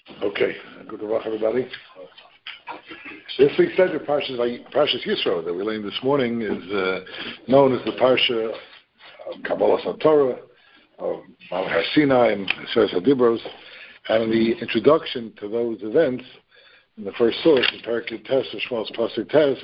Okay, good luck, everybody. This week's Seder, Parshas Yisro, that we learned this morning, is known as the Parsha of Kabbalah Torah, of Mount Har Sinai and Seres HaDibros, and in the introduction to those events, in the first source, in Parakut Tes, Shmos Pasuk Tes,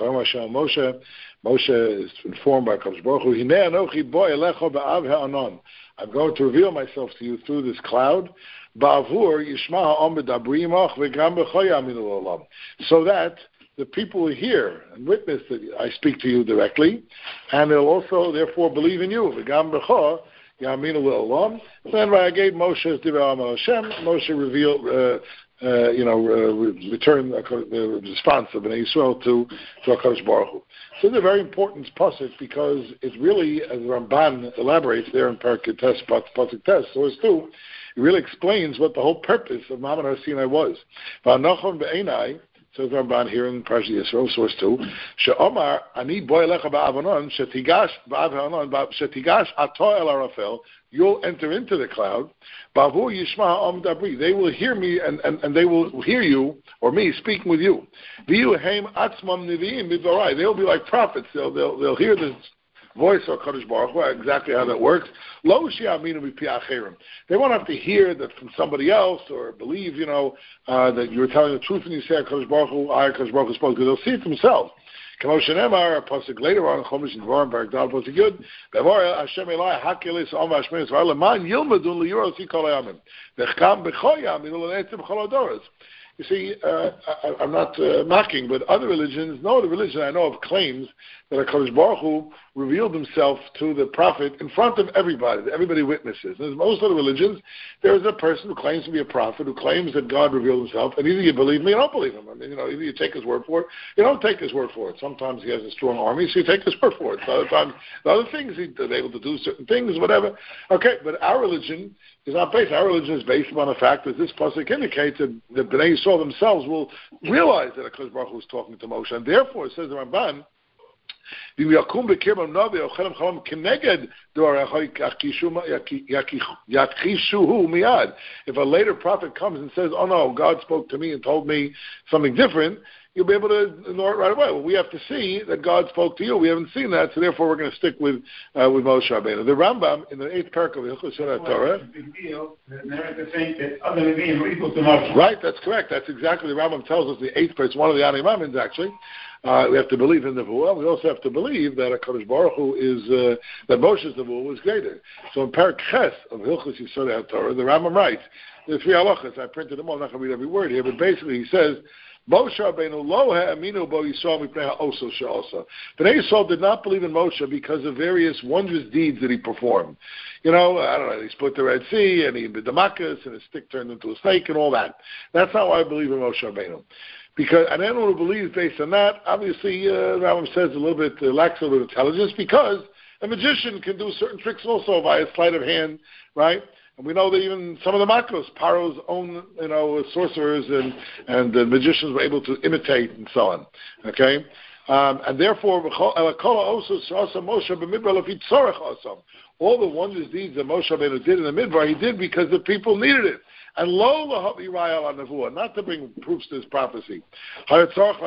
Moshe is informed by Kadosh Baruch Hu, Hinei Anochi bo elecha ba'av ha'anon. I'm going to reveal myself to you through this cloud, ba'avur yishma ha'om b'dabri imach v'gam b'cho ya'aminu l'olam, so that the people will hear and witness that I speak to you directly, and they'll also therefore believe in you. V'gam b'cho ya'aminu l'olam. Then I gave Moshe Divrei Amal Hashem. Moshe revealed. Return the response of Bnei Yisrael to HaKadosh Baruch Hu. So it's a very important pasuk because it really, as Ramban elaborates there in Parakut Tes, Pasuk Tes, source 2, it really explains what the whole purpose of Mount Har Sinai was. V'anochon be'enai, says Ramban here in Parshat Yisro, source 2, she'omar ani bo elecha ba'avanon shetigash ba'avanon shetigash ato el arafel, you'll enter into the cloud. Bavu yishma ha'om dabri, they will hear me and they will hear you or me speaking with you. V'yu heim atzmam neviim b'dorai, they'll be like prophets. They'll hear the voice of Kadosh Baruch Hu, exactly how that works. Lo she'aminu b'pi acherim, they won't have to hear that from somebody else or believe, that you're telling the truth when you say Kadosh Baruch Hu, I Kadosh Baruch Hu spoke, because they'll see it themselves. Kamo shenemar, a pasuk later on, Chomish and Dvarim, Barak pasuk Yud, Bevor Hashem Elai hakelis om hashmeis v'al leman yilmadun liyoros yikol hayamim v'chkam b'cho yaminu l'netzim b'chol hadoros. You see, I'm not mocking, but other religions, no other religion I know of claims that HaKadosh Baruch Hu revealed himself to the prophet in front of everybody. Everybody witnesses. And most other religions, there is a person who claims to be a prophet, who claims that God revealed himself, and either you believe me or you don't believe him. I mean, either you take his word for it, you don't take his word for it. Sometimes he has a strong army, so you take his word for it. Other times, the other things, he's able to do certain things, whatever. Okay, but our religion is not based. Our religion is based upon the fact that this pasuk indicates that the Bnei Yisrael themselves will realize that HaKadosh Baruch Hu is talking to Moshe, and therefore, it says the Ramban, if a later prophet comes and says, oh no, God spoke to me and told me something different, you'll be able to ignore it right away. Well, we have to see that God spoke to you. We haven't seen that, so therefore we're going to stick with Moshe Rabbeinu. The Rambam, in the 8th parak of Hilchos Torah, right, that's correct. That's exactly the Rambam tells us. The 8th parak, it's one of the Ani Mamins, actually. We have to believe in the Nevuah. We also have to believe that HaKadosh Baruch Hu is, that Moshe's Nevuah was greater. So in Parak Ches of Hilchos Yisodei Torah, the Rambam writes, there are 3 halachas. I printed them all. I'm not going to read every word here, but basically he says, Moshe Rabbeinu lo ha'aminu bo Yisrael mipnei ha'oso she'osa. Bnei Yisrael did not believe in Moshe because of various wondrous deeds that he performed. I don't know, he split the Red Sea, and he did Damascus, and his stick turned into a snake, and all that. That's not why I believe in Moshe Rabbeinu. And anyone who believes based on that, obviously, Rambam says a little bit, lacks a little bit of intelligence, because a magician can do certain tricks also by a sleight of hand, right? And we know that even some of the Makos, Paro's own, sorcerers and the magicians were able to imitate and so on. Okay? And therefore, all the wondrous deeds that Moshe Rabbeinu did in the Midbar, he did because the people needed it. And not to bring proofs to his prophecy. Right?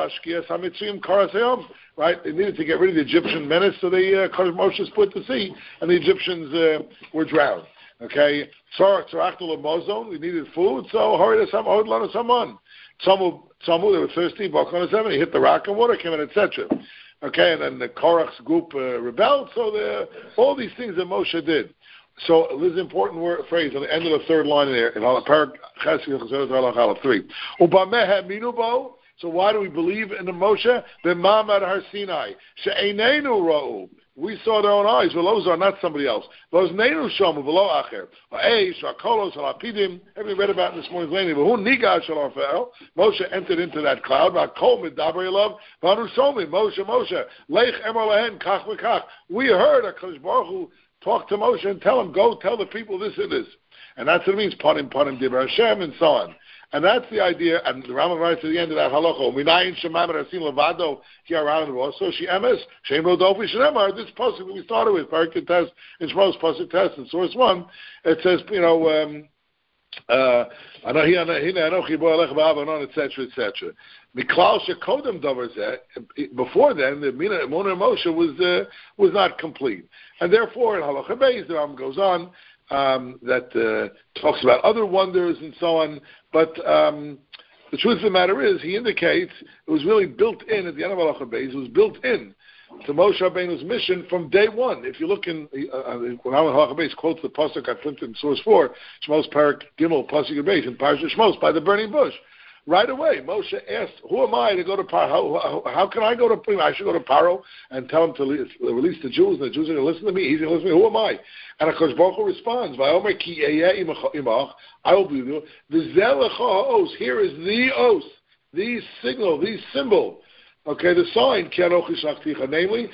They needed to get rid of the Egyptian menace, so Moshe split the sea, and the Egyptians were drowned. Okay, we needed food, so someone. Some they were thirsty, he hit the rock and water came in, etc. Okay, and then the Korach's group rebelled, so all these things that Moshe did. So this is an important phrase on the end of the 3rd line there, in Parak Ches 3. So why do we believe in the Moshe? B'ma'amad Har Sinai, she'einenu ra'u. We saw their own eyes. Well, those are not somebody else. Those neinu shomu v'lo acher. Ha'eish, ha'kolos, ha'lapidim. Everybody read about in this morning's lane. V'hu nigash al-arfel. Moshe entered into that cloud. V'hakol midaber elav. V'anu somi. Moshe. Leich emor lehen kach v'kach. We heard HaKadosh Baruch Hu talk to Moshe and tell him, go tell the people this and this. And that's what it means, panim dibur Hashem, and so on. And that's the idea, and the Rambam writes at the end of that halacha, Minayin shemaim rasim levado ki'aran so she emes, shem rodofi shenemar, this pasuk that we started with, Parakut Tes, in Shmos Pasuk Tes, in source 1, it says, etc., etc. Before then, the Mona Moshe was not complete, and therefore in Halacha Beis the Rambam goes on that talks about other wonders and so on. But the truth of the matter is, he indicates it was really built in at the end of Halacha Beis. It was built in to Moshe Rabbeinu's mission from day one. If you look in, when Halacha Beis quotes the pasuk I printed in source 4, Shmos Parak Gimel pasuk Beis in Parashat Shmos by the burning bush. Right away, Moshe asked, "Who am I to go to Paro? How can I go to? I should go to Paro and tell him to release the Jews, and the Jews are going to listen to me. He's going to listen to me. Who am I?" And HaKadosh Baruch Hu responds, "V'omer ki ehyeh imach, I will be with you. V'zeh lecha ha'os. Here is the os, the signal, the symbol." Okay, the sign, namely,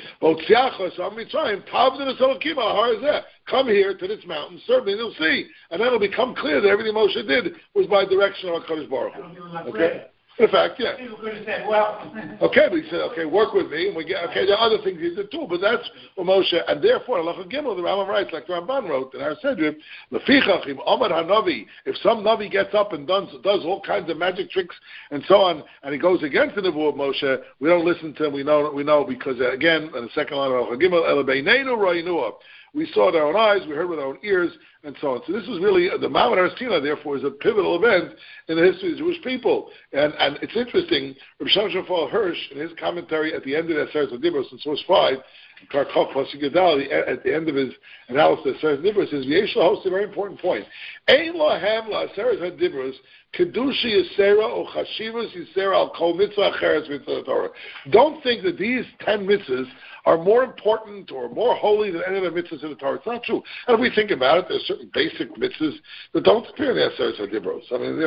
come here to this mountain, certainly you'll see. And then it'll become clear that everything Moshe did was by direction of HaKadosh Baruch Hu. Okay? In fact, yeah. People could have said, well. Okay, but he said, okay, work with me, and we get, okay, there are other things he did too, but that's what Moshe, and therefore, Halacha Gimel, the Rambam writes, like the Ramban wrote in our Sedrim, Lefichach, im Amad HaNavi, if some Navi gets up and does all kinds of magic tricks and so on, and he goes against the Nebuah of Moshe, we don't listen to him, we know because, again, in the second line of Halacha Gimel, Ele Beineinu Ro'inuah. We saw with our own eyes, we heard with our own ears, and so on. So this is really, the Mount Har Sinai, therefore, is a pivotal event in the history of the Jewish people. And it's interesting, Rabbi Shimshon Raphael Hirsch, in his commentary at the end of the Aseret HaDibros in source 5, Karkov Pasuk Yadal, at the end of his analysis of Aseret HaDibros, says, V'yesh laHos, a very important point. Ein lahem la'Aseret HaDibros, Kedushi Yisera or Chashivas Yisera al Kol Mitzvah Acheres Mitzvah Torah. Don't think that these 10 mitzvahs are more important or more holy than any other mitzvahs in the Torah. It's not true. And if we think about it, there's certain basic mitzvahs that don't appear in the Aseret HaDibros. I mean,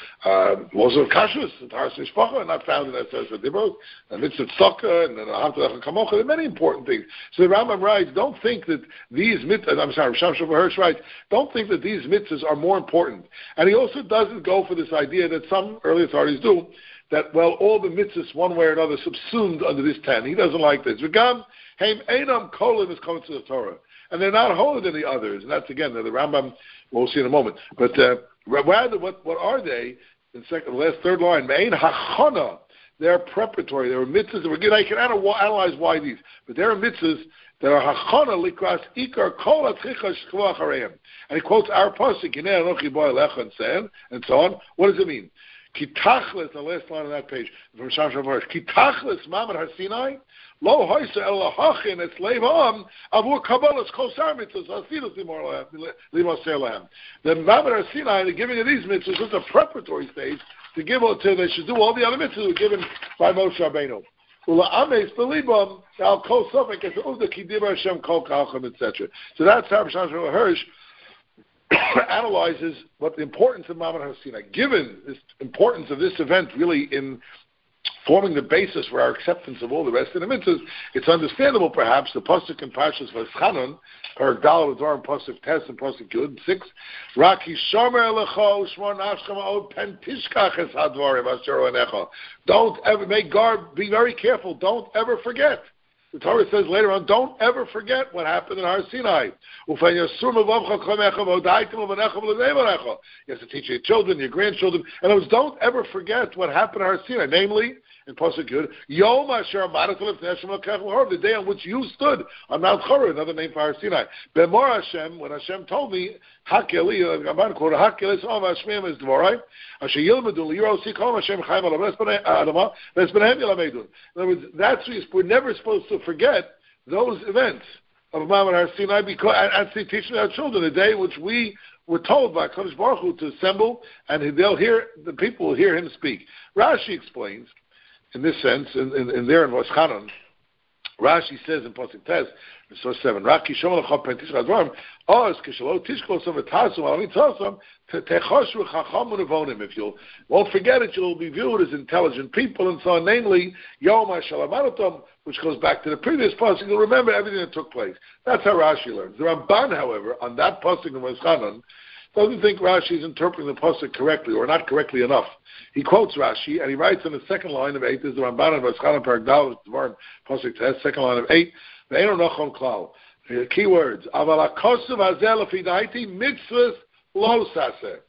laws of Kashrus and Taharas Mishpacha are not found in the Aseret HaDibros. And mitzvah Tzedakah and Ahavta Lecha Kamocha. There are many important things. So the Rambam writes, don't think that these mitzvahs, Shimshon Hirsch writes, don't think that these mitzvahs are more important. And he also doesn't go for this idea that some early authorities do, that, well, all the mitzvahs, one way or another, subsumed under this 10. He doesn't like this. V'gam, heim einam kolim is coming to the Torah. And they're not holy than the others. And that's, again, the Rambam, we'll see in a moment. But rather, what are they? In the last third line, me'ein hachana. They're preparatory. There are mitzvahs that were good. I can analyze why these. But there are mitzvahs that are hachana likras ikar kol atchicha shkva achareim. And he quotes our pasuk, Hinei Anochi bo elecha, and so on. What does it mean? Kitachlis, the last line on that page, from Shimshon Hirsch. Kitachlis Mount Har Sinai, lo hoisa el lahachin et levam avur kabbalas kosar mitzvahs asidus limos lehem. The Mount Har Sinai, the giving of these mitzvahs, is a preparatory stage to give to they should do all the other mitzvahs that were given by Moshe Rabbeinu. Ula'ames belibam al kol sofek es uvda kidibar Hashem kol kacham, etc. So that's how Shimshon Hirsch analyzes what the importance of Mount Har Sinai, given this importance of this event really in forming the basis for our acceptance of all the rest of the mitzvahs, it's understandable perhaps the pasuk in Parshas Vayischanan, Parak Daled Advarim pasuk Tes and pasuk Yud 6, Raki shomer lecho shmor nafshcha ma'od pen tishkach es hadvarim asher onecha. Don't ever make guard. Be very careful. Don't ever forget. The Torah says later on, don't ever forget what happened in Har Sinai. You have to teach your children, your grandchildren. And it was, don't ever forget what happened in Har Sinai. Namely, in Pasuk Yud, Yom Asher the day on which you stood on Mount Chorah, another name for Har Sinai. B'mor Hashem, when Hashem told me, Hakeli, Ramban quoted, Hakeli Som Hashmim is Dvorai, Asher Yilmedu Liro Sikom Hashem Chaim Alam Adama, Vesbenehem Yilamedun. In other words, that's we're never supposed to forget those events of Mount Har Sinai because and to teach our children the day in which we were told by Kadosh Baruch Hu to assemble, and they'll hear the people will hear him speak. Rashi explains. In this sense, in there in Vayischanan, Rashi says in Pasuk Tes, verse 7, Raki shomer lecha pen tishkach hadvarim, oz kishelo tishkosam v'tasum alamitzosam techoshu chacham unevonim. If you won't forget it, you'll be viewed as intelligent people, and so on. Namely, Yom HaShalamarotam, which goes back to the previous pasuk. You'll remember everything that took place. That's how Rashi learns. The Ramban, however, on that pasuk in Vayischanan, doesn't think Rashi is interpreting the pasuk correctly or not correctly enough. He quotes Rashi and he writes in the second line of 8. This is the Ramban of Vayischanan Parak Daled Advarim pasuk Tes, second line of 8. Ve'eno nochon klal. Key words. Aval hakosuv hazeh lefi daiti mitzvahs lo saseh.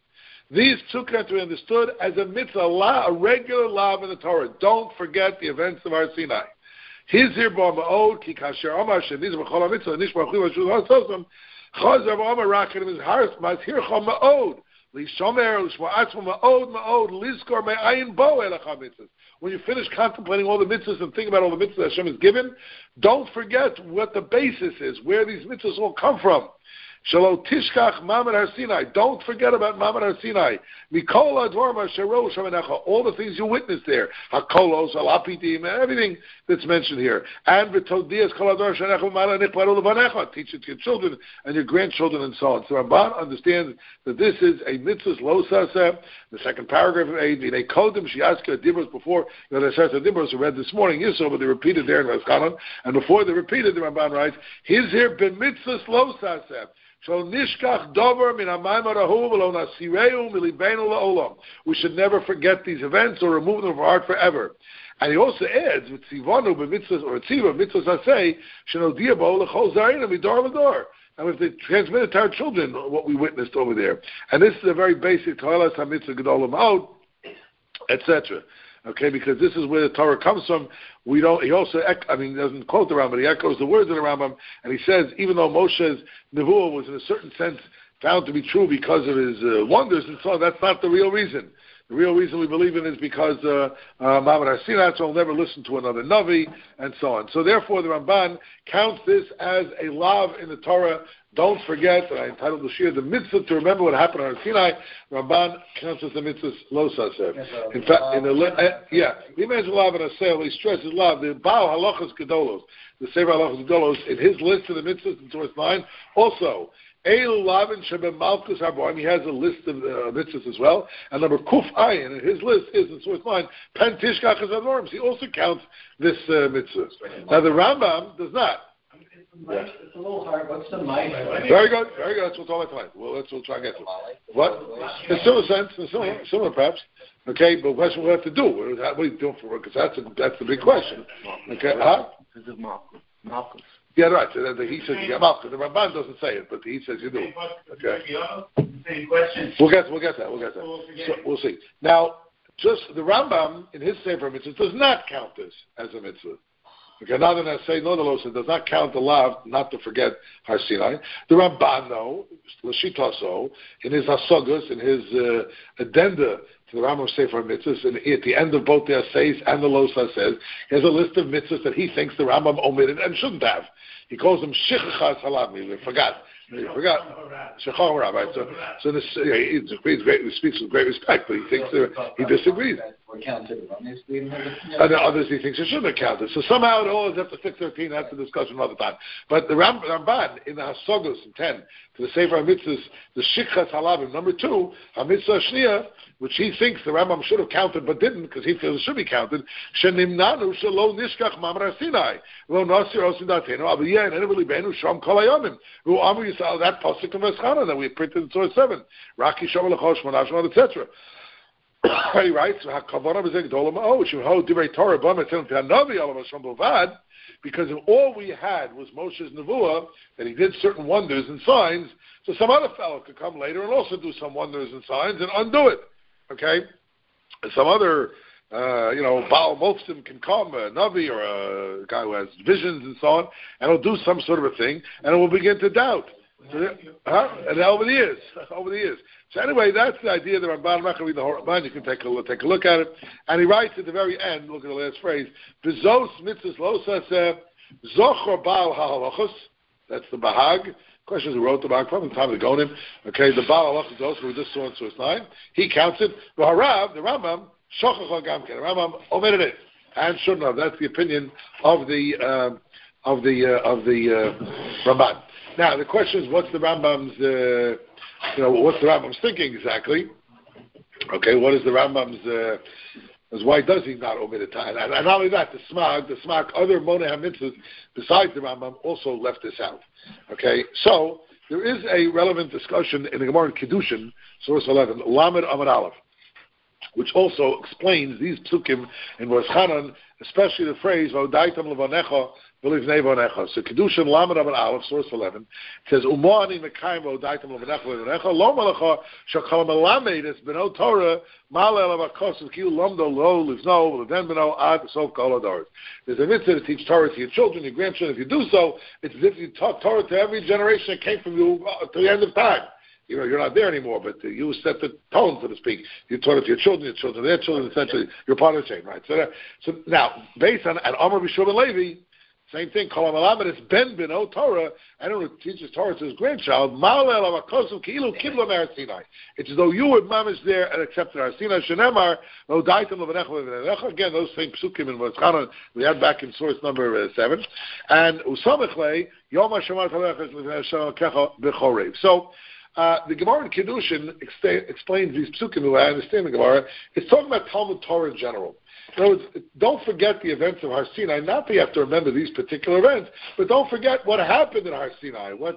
These psukim have to be understood as a mitzvah, a regular law in the Torah. Don't forget the events of Har Sinai. Hizir bo ma'od ki kasher amar sheniz b'chol ha-mitzvah nish b'achli v'shul ha-sosam chazer b'amar rakin mizhar mazhircha ma'od lishomer l'shma atzma ma'od lizkor me'ayin bo elach ha-mitzvah. When you finish contemplating all the mitzvahs and think about all the mitzvahs that Hashem has given, don't forget what the basis is, where these mitzvahs all come from. Shalo tishkach Mamad Har Sinai. Don't forget about Mamad Har Sinai. Mikol advorma shero shamanecha. All the things you witnessed there. Hakolos, alapidim, everything that's mentioned here. And v'todias kol ador shanecha v'mala nichbaru levanecha. Teach it to your children and your grandchildren and so on. So Ramban understands that this is a mitzvah lo saseh. The second paragraph of 8. V'nei kodim shiaska dibros before. You know, the Saseh dibros we read this morning. Yisro, but they repeated there in Vaskanon. And before they repeated, the Ramban writes, "His here ben mitzvahs lo saseh." We should never forget these events or remove them from our heart forever. And he also adds, with tzivanu b'mitzvahs or tziva mitzvahs asay shenodia bo lechol zarina midor l'dor. And we have to transmit it to our children what we witnessed over there. And this is a very basic toilas hamitzvah gedol l'maod, etc. Okay, because this is where the Torah comes from. He also, he doesn't quote the Rambam, but he echoes the words of the Rambam, and he says, even though Moshe's nevuah was in a certain sense found to be true because of his wonders and so on, that's not the real reason. The real reason we believe in it is because Mamad Har Sinai, so will never listen to another Navi, and so on. So therefore, the Ramban counts this as a lav in the Torah. Don't forget, and I entitled the Shir, the mitzvah to remember what happened on Har Sinai. Ramban counts as the mitzvah lo saseh. In fact, the imagine lav and aseh, he stresses lav, the Baal halachas gedolos, the Sefer halachas gedolos, in his list of the mitzvahs in source 9, also, Eil Lavin Shebem Malchus Harboim, he has a list of mitzvahs as well. And number Kuf Ayin, and his list is in source 9, Pen Tishkach Adorms. He also counts this mitzvah. Now the Rambam does not. It's a little hard. What's the mic? Very good. That's what's all I find. Well, we'll try and get to it. What? In similar sense, similar perhaps. Okay, but what we have to do? What are you doing for work? Because that's the big question. Okay, This is Malchus. Yeah, right. So he says you get Malchus. The Ramban doesn't say it, but he says you do. Okay. Same question. We'll get that. So we'll see. Now, just the Rambam in his Sefer Mitzvah does not count this as a mitzvah. Okay, now that I say no, the Losa does not count the lav not to forget Har Sinai. The Ramban, though, L'shitaso, in his Hasagas, in his addenda to the Rambam Sefer Mitzvahs, and at the end of both the Assays and the Losa says, he has a list of mitzvahs that he thinks the Rambam omitted and shouldn't have. He calls them Shichachas Halami, he forgot. Shechar Rabbi. So this, he speaks with great respect, but he thinks he disagrees. And others he thinks it shouldn't have counted. So somehow it always have to fix 13. That's a discussion another time. But the Ramban in the Hasogos in 10 to the Sefer HaMitzvahs, the Shichas Halabim, number 2, HaMitzvah Shniya, which he thinks the Rambam should have counted but didn't because he feels it should be counted. Shenimnanu shelo nishkach Mamad Har Sinai lo nasir osidatenu abiyah and anybody benu shom kol hayomim who amu yisal that pasuk from Vaskanon that we printed in source 7 Raki shom lechol shmona shmona etc. He writes hakavana b'zeh gdola ma'o shemho divrei Torah b'am etzem t'anavi alav shom b'vad because if all we had was Moshe's nevuah that he did certain wonders and signs, so some other fellow could come later and also do some wonders and signs and undo it. Okay, some other, Baal Mofsim can come, a Navi or a guy who has visions and so on, and he'll do some sort of a thing, and we'll begin to doubt. And over the years. So anyway, that's the idea of the Ramban. I'm not going to read the whole Ramban. You can take a look at it. And he writes at the very end, look at the last phrase, B'zos mitzvahs lo saseh, zochor Baal ha'halachos, that's the Bahag. Questions who wrote the Bahag from the time of the Gonim. Okay, the Baal ha'halachos also, we just saw in source 9. He counts it. The Rambam, shochach gamken. The Rambam omitted it and shouldn't have. That's the opinion of the Ramban. Now the question is, what's the Rambam's thinking exactly? Okay, what is the Rambam's? Why does he not omit it? And not only that, the Smag, other Monei HaMitzvahs besides the Rambam also left this out. Okay, so there is a relevant discussion in the Gemara in Kiddushin, source 11, Lamed Amud Aleph, which also explains these psukim in Vaskanon, especially the phrase "V'odaitam levanecha Believe Nevo Necha. So Kedushin Lamed Amud Aleph, source 11, says Umani Mekayim Odaitem Levanecha Levanecha Lo Malacha Shakal Melamed Es Beno Torah Malel Avakos Kiu Lomdo Lo Livno Leven Beno Ad Sof Kol Adoros. There's a mitzvah to teach Torah to your children, your grandchildren. If you do so, it's as if you taught Torah to every generation that came from you to the end of time. You know, you're not there anymore, but you set the tone, so to speak. You taught it to your children, their children, essentially. You're part of the chain, right? So now, based on Amar B'Shua ben Levi, same thing, Kolam Alamed, it's Ben Beno Torah, anyone who teaches Torah to his grandchild, Ma'alel Avakosu Ki'ilu Kibla Me'ar Sinai. It's as though you were mamish there and accepted our Sinai. Shenemar, Lo Daitem Levanecha Levanecha. Again, those same psukim in Motzchana we had back in source number 7. And Usamechle, Yom HaShemat Haleches Levanecha Kecha B'Chorev. So, the Gemara in Kiddushin explains these psukim the way I understand the Gemara. It's talking about Talmud Torah in general. In other words, don't forget the events of Har Sinai. Not that you have to remember these particular events, but don't forget what happened in Har Sinai. What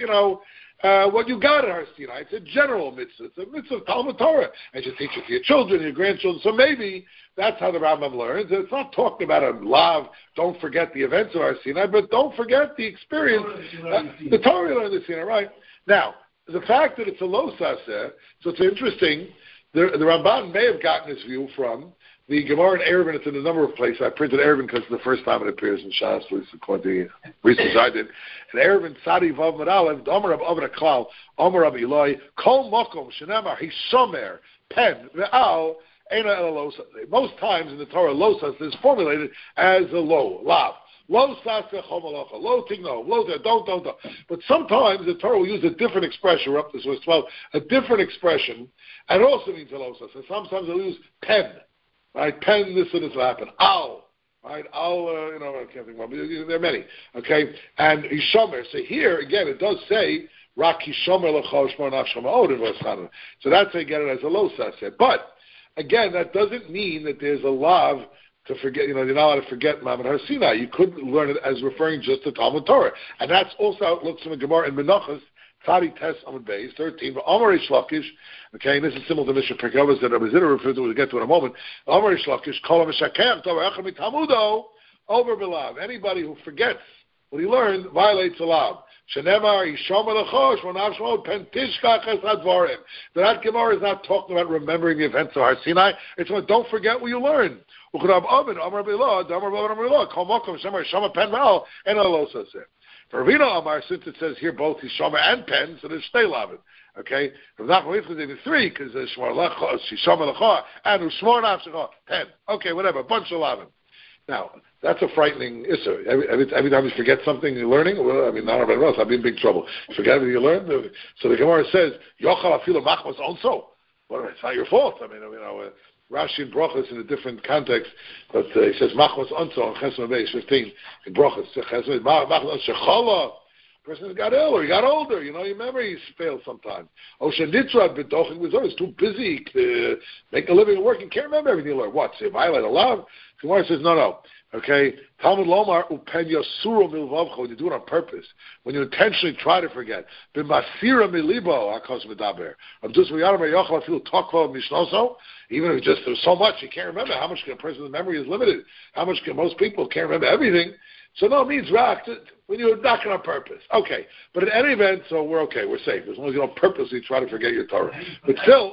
you got at Har Sinai. It's a general mitzvah. It's a mitzvah of Talmud Torah, and you teach it to your children, your grandchildren. So maybe that's how the Rambam learns. It's not talking about a lav. Don't forget the events of Har Sinai, but don't forget the experience. The Torah you learned in Sinai, right? Now, the fact that it's a lo saseh, so it's interesting. The Ramban may have gotten his view from the Gemara in Eruvin. It's in a number of places. I printed Eruvin because it's the first time it appears in Shas, at least according to the research I did. And Eruvin Tzadi Vav Medalev, Omer Rab Avra Klal, Omer Rab Eloi, Kol Mokom Shenamar Hishomer Pen Ve'al Eina El Losa. Most times in the Torah, losas is formulated as a lo, lav. Lo saseh chomalacha, lo tigno, lo don't. But sometimes the Torah will use a different expression, up to source 12, a different expression, and it also means a lo saseh. Sometimes they'll use pen, right? Pen, this and this will happen. Al, right? Al, I can't think of one. There are many, okay? And Hishomer. So here, again, it does say, Rak Hishomer l'chol shmor nafsho ma'od in Rosh. So that's how you get it as a lo saseh. But, again, that doesn't mean that there's a lav to forget, you're not allowed to forget Ma'amad Har Sinai. You could learn it as referring just to Talmud Torah. And that's also how it looks from the Gemara in Menachos, Tzadi Tes Amud Beis, 13. But Amar Reish Lakish, okay, and this is similar to Mishnah Pirkei Avos that Rabbi Ziddah referred to, we'll get to in a moment. Amar Reish Lakish, Kol HaMeshakech Torah Echad Mitamudo, over Belav. Anybody who forgets what he learned violates a law. Shenemar Yishomer Lechosh Monav Shmod Pen Tishkach Es Hadvarim. That Gemara is not talking about remembering the events of Har Sinai. It's about don't forget what you learned. Uchrav Ovid Amar Bela Damar Bela Amar Bela Kol Mokom Shemer Yishomer Pen Val and Alosa Seh. For Ravina Amar, since it says here both Yishomer and Pen, so there's Shtei Lavin. Okay, from that point there's 3 because there's Shmor Lechosh Yishomer Lechosh and Ushmor Nafshechosh 10. Okay, whatever, a bunch of Lavin. Now, that's a frightening issue. Every time you forget something you're learning, well, I mean, not everybody else, I'll be in big trouble. You forget everything you learned. So the Gemara says, Yochal afilu machmas onso. Well, it's not your fault. I mean, Rashi in Brochus in a different context, but he says machmas onso on Chesed Beis 15 in Brochus. Chesed machmas shechala. Person got ill or he got older. Your memories fail sometimes. Oshenitra b'dochik was always too busy to make a living and work. You can't remember everything you learned. What? So you violate a law? Gemara says no. Okay, Talmud Lomar upen yasuro milvavcho. When you do it on purpose, when you intentionally try to forget, b'masira milibo akos medaber. Abdus v'yadam yochal afilu tokva mishnoso. Even if just there's so much you can't remember. How much can a person's memory is limited? How much can most people can't remember everything? So no, it means rak when you're not on purpose. Okay, but in any event, so we're okay. We're safe as long as you don't purposely try to forget your Torah. But still.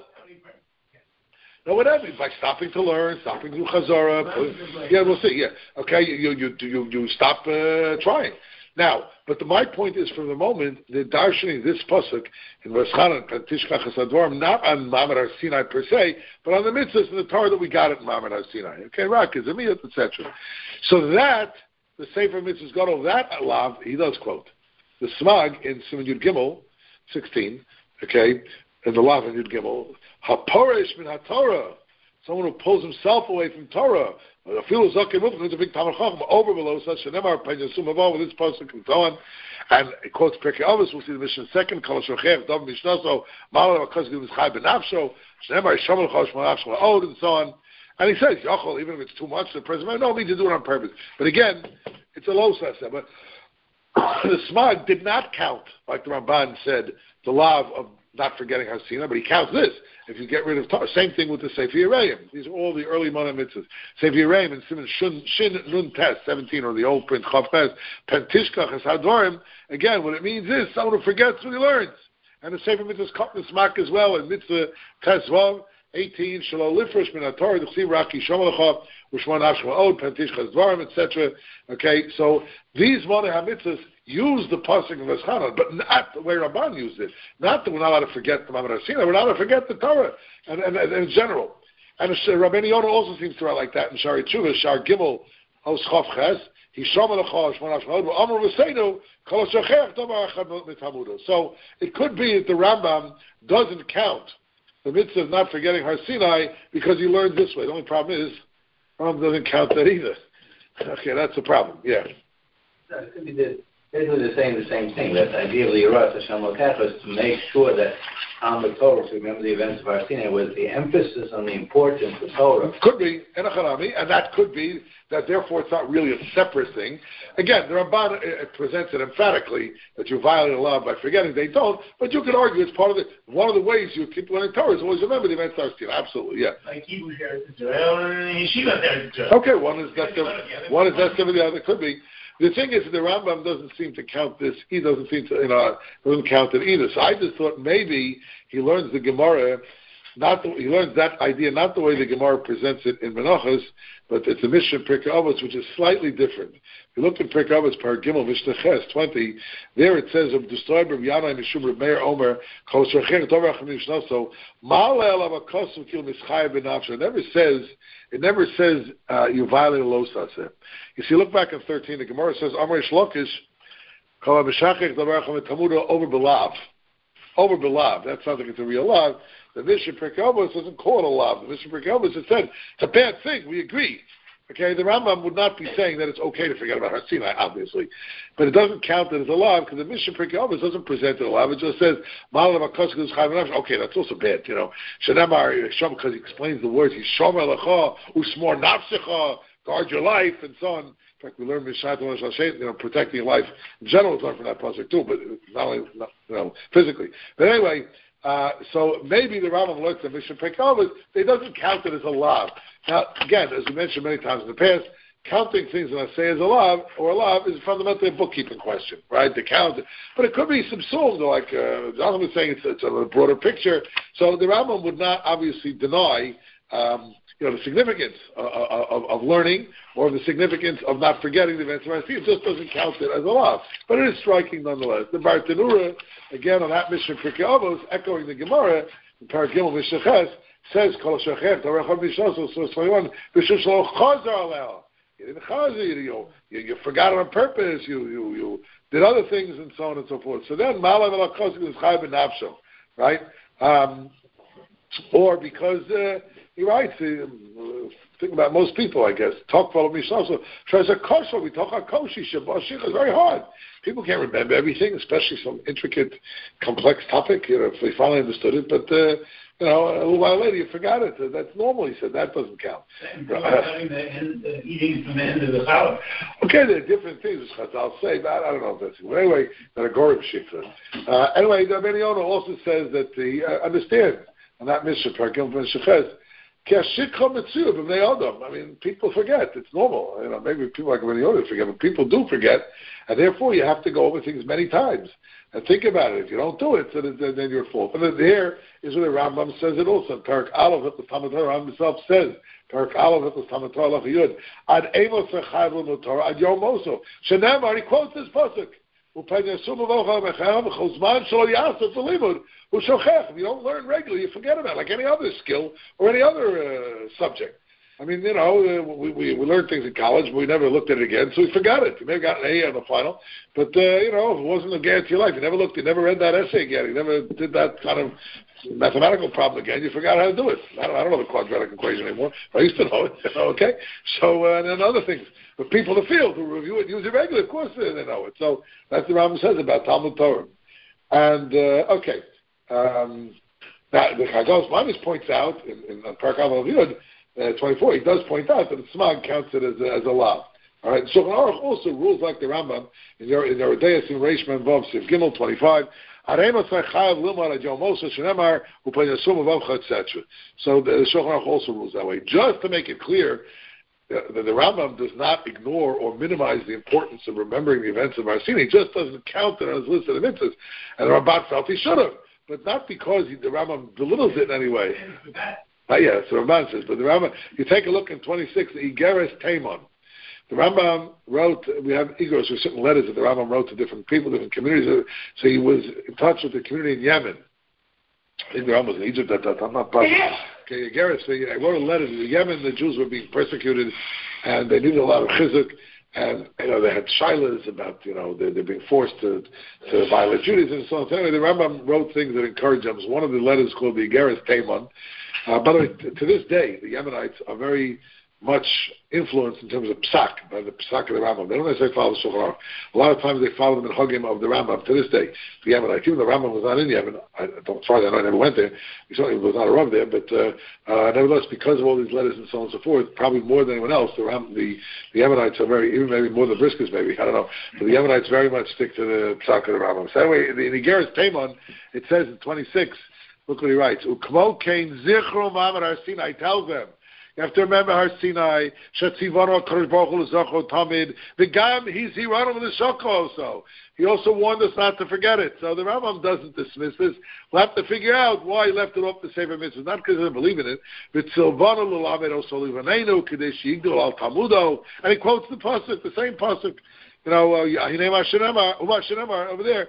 No, whatever. By stopping to learn, stopping to do chazara. Yeah, we'll see. Yeah, okay. You stop trying. Now, but my point is, from the moment the darshaning this pasuk in Vaschana and Tishkach Es Hadvarim, not on Ma'amad Har Sinai per se, but on the mitzvahs in the Torah that we got at Ma'amad Har Sinai. Okay, Rakas, Amiyat, etc. So that the Sefer Mitzvahs got over that lav. He does quote the Smag in Siman Yud Gimel 16. Okay, and the lav in Yud Gimel. HaPoresh min HaTorah, someone who pulls himself away from Torah. Afilu zaken mufch, it's a big Talmud Chacham, over below such, shenemar pen yasum avon, with this pasuk and so on. And it quotes Pirkei Avos, we'll see the Mishnah second, Kol HaShochech, Dov Mishnaso, Malav HaKos Gim Mischai B'nafsho, shenemar Yishomer L'chosh M'nafsho L'od, and so on. And he says, Yochel, even if it's too much, the president, no need to do it on purpose. But again, it's a low sasa. But the Smag did not count, like the Ramban said, the law of not forgetting Har Sinai, but he counts this if you get rid of Torah. Same thing with the Sefer Yereim. These are all the early Mona mitzvahs. Sefer Yereim and Simon Shin Nun Tes 17, or the old print Chav Ches Pentishkach Es Hadvarim. Again, what it means is someone who forgets what he learns. And the Sefer Mitzvahs Kapnis Mak as well, and Mitzvah Tes Vav 18, Shalom Lifresh Min HaTorah D'Chsiv Raki Shomalecha U'Shmon Avshma Od Pentishkach Dvarim, etc. Okay, so these Mona HaMitzvahs use the pasuk of Eschanah, but not the way Ramban used it. Not that we're not allowed to forget the Mamad HaSinai, we're not allowed to forget the Torah, and in general. And Rabbeinu Yonah also seems to write like that in Shari Tshuva, Shar Gimel, Os Chav Ches, Hisham Alecha, Shmon Avshma Od, Amar V'Seinu, Kol HaShacher, Tomar Echad Mitamudo. So it could be that the Rambam doesn't count the mitzvah of not forgetting Har Sinai because he learned this way. The only problem is, Rambam doesn't count that either. Okay, that's the problem, yeah. It could be basically they're saying the same thing. That idea of the Yerat Hashem Lokecha is to make sure that on the Torah, to remember the events of Har Sinai, with the emphasis on the importance of Torah. Could be, and that could be that therefore it's not really a separate thing. Again, the Ramban presents it emphatically that you violate Allah by forgetting. They don't, but you could argue it's part of it. One of the ways you keep learning Torah is always remember the events of Har Sinai. Absolutely, yeah. Like Hebrew Eretz Israel and Yeshiva Eretz Israel. Okay, one is that the other could be. The thing is, the Rambam doesn't seem to count this. He doesn't seem to, doesn't count it either. So I just thought maybe he learns the Gemara, he learns that idea not the way the Gemara presents it in Menachos, but it's a Mishnah Pirkei Avos, which is slightly different. If you look at Pirkei Avos, Par Gimel Mishnah Ches 20, there it says of Destroy Reb Yanai Mishum Reb Meir Omer Kol Shachir Tov Rachamim Shnoso Ma'aleh Alav HaKosov Kil Mischai B'Nafsho. It never says you violate a lo saseh. You see, look back in 13. The Gemara says Amar Shlokish Kol Mishachir Tov Rachamim Tamudo over Belav. Over Belav. That sounds like it's a real lav. The Mishnah Pirkei Avos doesn't call it a lav. The Mishnah Pirkei Avos has said it's a bad thing. We agree. Okay, the Rambam would not be saying that it's okay to forget about Har Sinai, obviously, but it doesn't count it as a lav because the Mishnah Pirkei Avos doesn't present it as a lav. It just says Ma'alav HaKosov Chayv Nafsh. Okay, that's also bad. Shenamar Yisham, because he explains the words Yisham Alecha Usmor Nafsecha, guard your life, and so on. In fact, we learn Mishayat protecting your life in general is learned from that pasuk too, but not only physically. But anyway. So maybe the Rambam looks at Mishnah Pirkei Avos, it doesn't count it as a lav. Now, again, as we mentioned many times in the past, counting things that I say as a lav or a lav is fundamentally a bookkeeping question, right? To count it. But it could be subsumed, like Jonathan was saying, it's a broader picture. So the Rambam would not obviously deny the significance of learning or the significance of not forgetting the events of Har Sinai. It just doesn't count it as a law. But it is striking nonetheless. The Bartanura, again on that Mishnah Pirkei Avos, echoing the Gemara, in Parag Gimel Mishnah Ches, says, Kol Shachar Torah Mishnah, so 21, B'Shul Shlo Chazer Aleh. You didn't chazer, you forgot it on purpose, you did other things and so on and so forth. So then, Ma'alav HaKosov is Chayv B'Nafsho, right? Or because he writes, think about most people, I guess. Talk follow me so tries a kosher. We talk about koshi shabashich. It's very hard. People can't remember everything, especially some intricate, complex topic. If they finally understood it, but a little while later you forgot it. That's normal. He said that doesn't count. Eating from the end of the challah. Okay, there are different things. I'll say that. I don't know if that's but anyway. That a gorib shikha. Anyway, the Ben Yonah also says that he understands, and that Mishnah Parkim Mishnah I mean, people forget. It's normal. Maybe people like Ben Yonah forget, but people do forget, and therefore you have to go over things many times and think about it. If you don't do it, then you're fault. And then there is where the Rambam says it also. Parak Aleph at the Talmud Torah himself says. Parak Aleph at the Talmud Torah Yud. Ad Amos Echayv L'Torah Ad Yom Moso. Shenamar, he quotes this pasuk. If you don't learn regularly, you forget about it, like any other skill or any other subject. I mean, we learned things in college, but we never looked at it again, so we forgot it. You may have got an A on the final, but, if it wasn't a guarantee of life, you never read that essay again, you never did that kind of mathematical problem again, you forgot how to do it. I don't know the quadratic equation anymore, but I used to know it, okay? So, and then other things. But people in the field who review it and use it regularly, of course they know it. So that's what the Rambam says about Talmud Torah. And, now the Chagos Manis points out, in Parak Aleph Yud, 24, he does point out that the Smag counts it as a law. All right, so Aruch also rules like the Rambam in your Deis in Reish Memvav Siv Gimel 25. So the Shulchan Aruch also rules that way. Just to make it clear, that the Rambam does not ignore or minimize the importance of remembering the events of Har Sinai. He just doesn't count it on his list of the mitzvahs. And the Ramban felt he should have, but not because the Rambam belittles it in any way. Yeah, so Ramban says, but the Rambam, you take a look in 26, the Igeres Taimon. The Rambam wrote, we have Igros, or certain letters that the Rambam wrote to different people, different communities. So he was in touch with the community in Yemen. I think the Rambam was in Egypt at that time, not possible. Okay, Igeres, so I wrote a letter to Yemen. The Jews were being persecuted, and they needed a lot of chizuk. And they had shilas about they're being forced to violate Judaism and so on. So anyway, the Rambam wrote things that encouraged them. So one of the letters called the Igeres Taimon. By the way, to this day, the Yemenites are very much influenced in terms of psak, by the psak of the Rambam. They don't necessarily follow the Shulchan Aruch. A lot of times they follow them in Hagim of the Rambam to this day. The Yemenites, even though the Rambam was not in Yemen, as far as I know, I never went there. He certainly was not a Rav there, but nevertheless, because of all these letters and so on and so forth, probably more than anyone else, the Yemenites are very, even maybe more than Briskers, maybe, I don't know, but the Yemenites very much stick to the psak of the Rambam. So anyway, in the Igeres Taimon, it says in 26, look what he writes, Ukmo Kain Zichro Mamar Har Sinai, tells them, you have to remember Har Sinai, Shetzivano Kadosh Baruch Hu L'Zochro Tamid, V'gam Hiziranom L'Shoko also. He also warned us not to forget it. So the Rambam doesn't dismiss this. We'll have to figure out why he left it off the Sefer Mitzvah. Not because he doesn't believe in it. V'tzilvano L'Lamed Oso Livanenu Kadesh Yigdol Al Tamudo. And he quotes the pasuk, the same pasuk. Over there,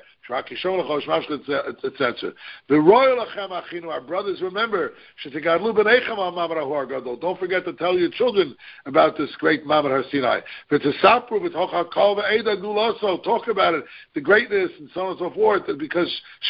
etc. The royal achinu, our brothers, remember, don't forget to tell your children about this great Mamar Har Sinai. Talk about it, the greatness, and so on and so forth, because the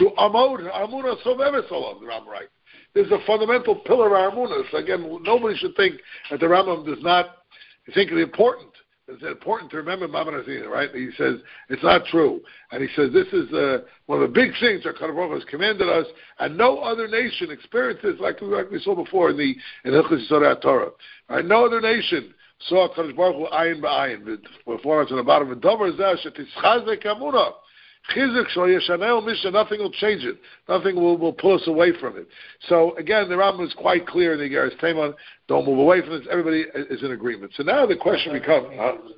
Rambam writes. There's a fundamental pillar of our So again, nobody should think that the Rambam does not think of the important. It's important to remember Mamar Har Sinai, right? He says it's not true, and he says this is one of the big things that Kadosh Baruch Hu has commanded us, and no other nation experiences like we saw before in Hilchos Yisodei Torah. Right? No other nation saw Kadosh Baruch Hu ayin b'ayin. Before us on the bottom of Dover Zeh Shetischazek Emunah. Chizuk shel yeshaneu misha, nothing will change it. Nothing will pull us away from it. So again, the Rambam is quite clear in the Igeres Taimon. Don't move away from this. Everybody is in agreement. So now the question becomes,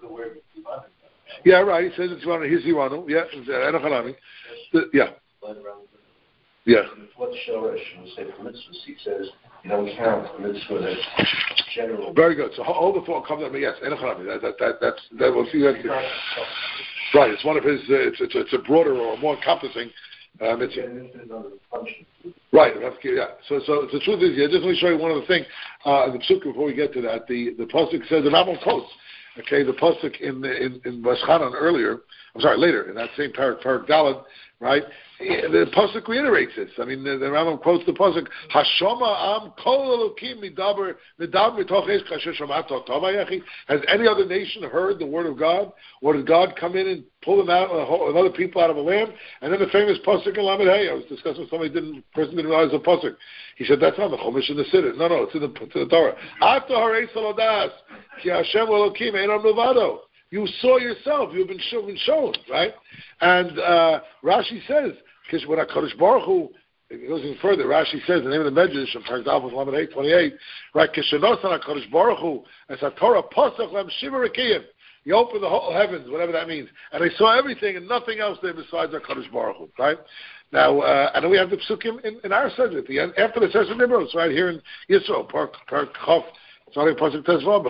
yeah, right. He says it's Hiziranu. Yeah, Enochanami. Yeah. Yeah. What Shorish will say for mitzvahs? He says you don't count the mitzvah that's general. Very good. So all the thought comes at me. Yes, Enochanami. That will see that. Right, it's one of his. It's a broader or more encompassing. Right, yeah. So the truth is, just let me show you one other thing. The pasuk before we get to that, the pasuk says the Rambam quotes. Okay, the pasuk in Vaschanan earlier. I'm sorry, later in that same parak Daled, right? The pasuk reiterates this. I mean, the Rambam quotes the pasuk, "Hashoma am kol elokim midaber mitoch esh kasher shamato tavayachi." Has any other nation heard the word of God, or did God come in and pull them out, another people out of a land? And then the famous pasuk in Lamed Hey, I was discussing with somebody person didn't realize the pasuk. He said that's not the Chumash in the Siddur. No, it's in the Torah. Ato harei salodas ki Hashem elokim einam levado. You saw yourself. You've been shown, right? And Rashi says, because when HaKadosh Baruch Hu, it goes even further, Rashi says, the name of the Medrash, from Paragdal Lamed 8:28, right? Kishenosan HaKadosh Baruch Hu, as HaTorah posach lem shiva rekiyim. He opened the whole heavens, whatever that means, and they saw everything and nothing else there besides HaKadosh Baruch Hu, right? Now, and then we have the psukim in our subject, the end, after the Sefer Nibros, right here in Yisrael, Park Chof. Everybody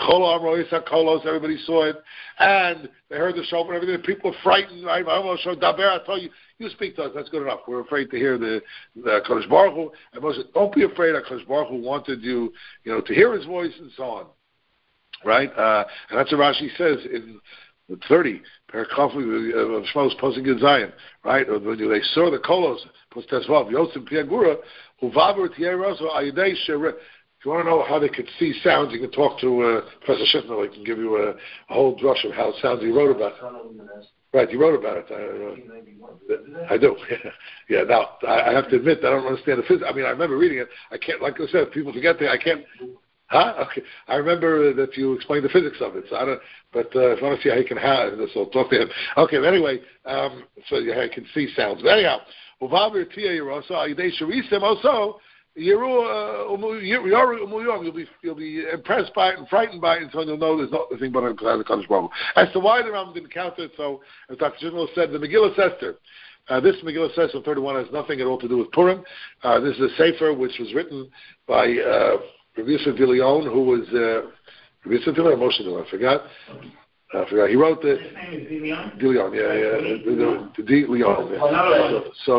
saw it, and they heard the shofar and everything. The people were frightened. Right? I told you, you speak to us. That's good enough. We're afraid to hear the Kadosh Baruch Hu. And Moshe, don't be afraid. Kadosh Baruch Hu wanted you, to hear His voice and so on. Right? And that's what Rashi says in 30. Parakaf of Shmos posting in Zion. Right? Or when they saw the kolos, postesvav yotzim piagura uvaber tieroso ayidei shere. If you want to know how they could see sounds, you can talk to Professor Schiffner. He can give you a whole drush of how it sounds. He wrote about it. Right, he wrote about it. I do. Yeah. Now, I have to admit, I don't understand the physics. I mean, I remember reading it. I can't, like I said, people forget that. I can't. Huh? Okay. I remember that you explained the physics of it. So I don't. But if you want to see how you can have this, I'll talk to him. Okay. But anyway, so yeah, I can see sounds. But anyhow. Uvavir Tia Yerosa, Ayidei Sharisem also, you'll be impressed by it and frightened by it, and so you'll know there's nothing but a Kadosh Baruch Hu. As to why the Rambam didn't count it, so as Dr. Jindal said, the Megillah Esther. This Megillah Esther 31 has nothing at all to do with Purim. This is a sefer which was written by Rav Yosef de Leon, who was Rav Yosef de Leon, Moshe de Leon, I forgot. He wrote the De Leon, De Leon. So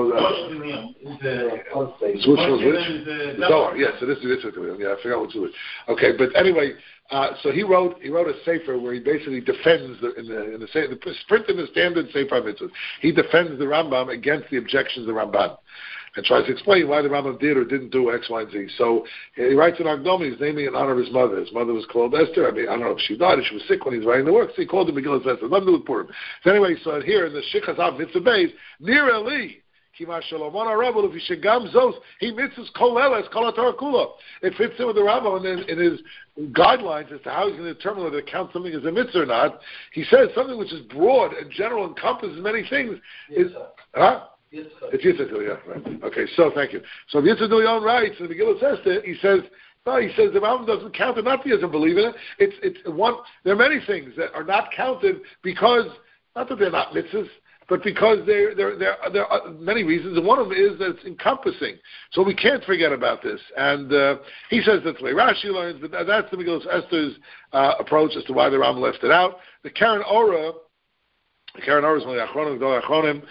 which was which? Zohar, yes. So this is De Leon. Yeah, I forgot which was. Okay, but anyway, so he wrote a sefer where he basically defends the print in the standard sefer mitzvahs. He defends the Rambam against the objections of the Ramban, and tries to explain why the Rambam did or didn't do X, Y, and Z. So he writes in Agdomi, he's naming in honor of his mother. His mother was called Esther. I don't know if she died or she was sick when he was writing the work, so he called her Megillah Esther. Nothing to do with Purim. So anyway, so here in the Shichas Av Mitzvah Beis, Nir Eli, Kima Shalomon HaRabba, if he shegam zos, he mitzvahs kol eles, kol HaTorah kula. It fits in with the Rambam, and then in his guidelines as to how he's going to determine whether to count something as a mitzvah or not, he says something which is broad and general, encompasses many things. It's Yitzchak, yeah, right. Okay, so thank you. So Yitzchak Leon writes in the Megillah Esther, he says the Rambam doesn't count it, not because he doesn't believe in it. It's one. There are many things that are not counted because, not that they're not mitzvahs, but because there are many reasons, and one of them is that it's encompassing. So we can't forget about this. And he says that's the way Rashi learns, but that's the Megillah Esther's approach as to why the Rambam left it out. The Karen Orah is one of the Achronim.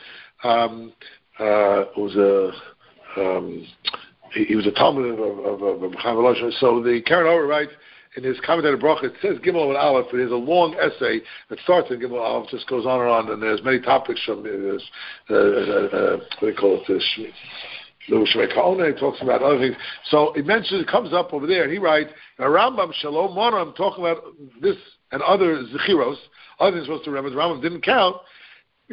He was a Talmud of Chaim Volozhin. So the Karen Orah writes in his commentary Bracha, it says Gimel with Aleph, but there's a long essay that starts in Gimel Aleph, just goes on, and there's many topics from this, what do you call it, Shmei Kaona, he talks about other things. So it mentions, it comes up over there, and he writes, Rambam Shalom Monam, talking about this and other Zechiros, other things supposed to remember, the Rambam didn't count, it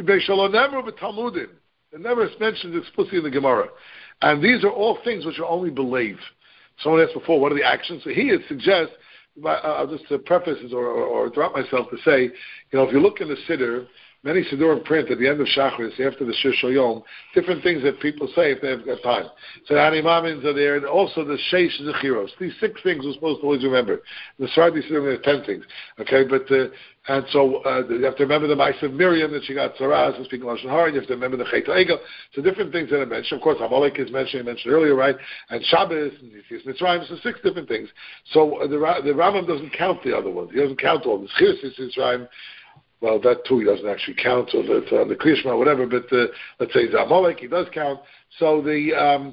never mentioned explicitly in the Gemara. And these are all things which are only believed. Someone asked before, what are the actions? So he suggests, I'll just preface this or drop myself to say, if you look in the Siddur, many Siddurim print at the end of Shachris, after the Shir Shel Yom, different things that people say if they've got time. So the Animamins are there, and also the Sheish Zechiros. These 6 things we're supposed to always remember. The Sardi Siddurim, there are 10 things. Okay, but and so you have to remember the Ma'aseh of Miriam, that she got Saraz and speaking Lashon Hara, and you have to remember the Chet HaEgel. So different things that I mentioned. Of course, Amalek is mentioned earlier, right? And Shabbos, and Yitzias Mitzrayim, so 6 different things. So the Rambam doesn't count the other ones. He doesn't count all the Yitzias Mitzrayim. Well, that too he doesn't actually count, or the Kriyashma, whatever. But let's say Zamalek, he does count. So the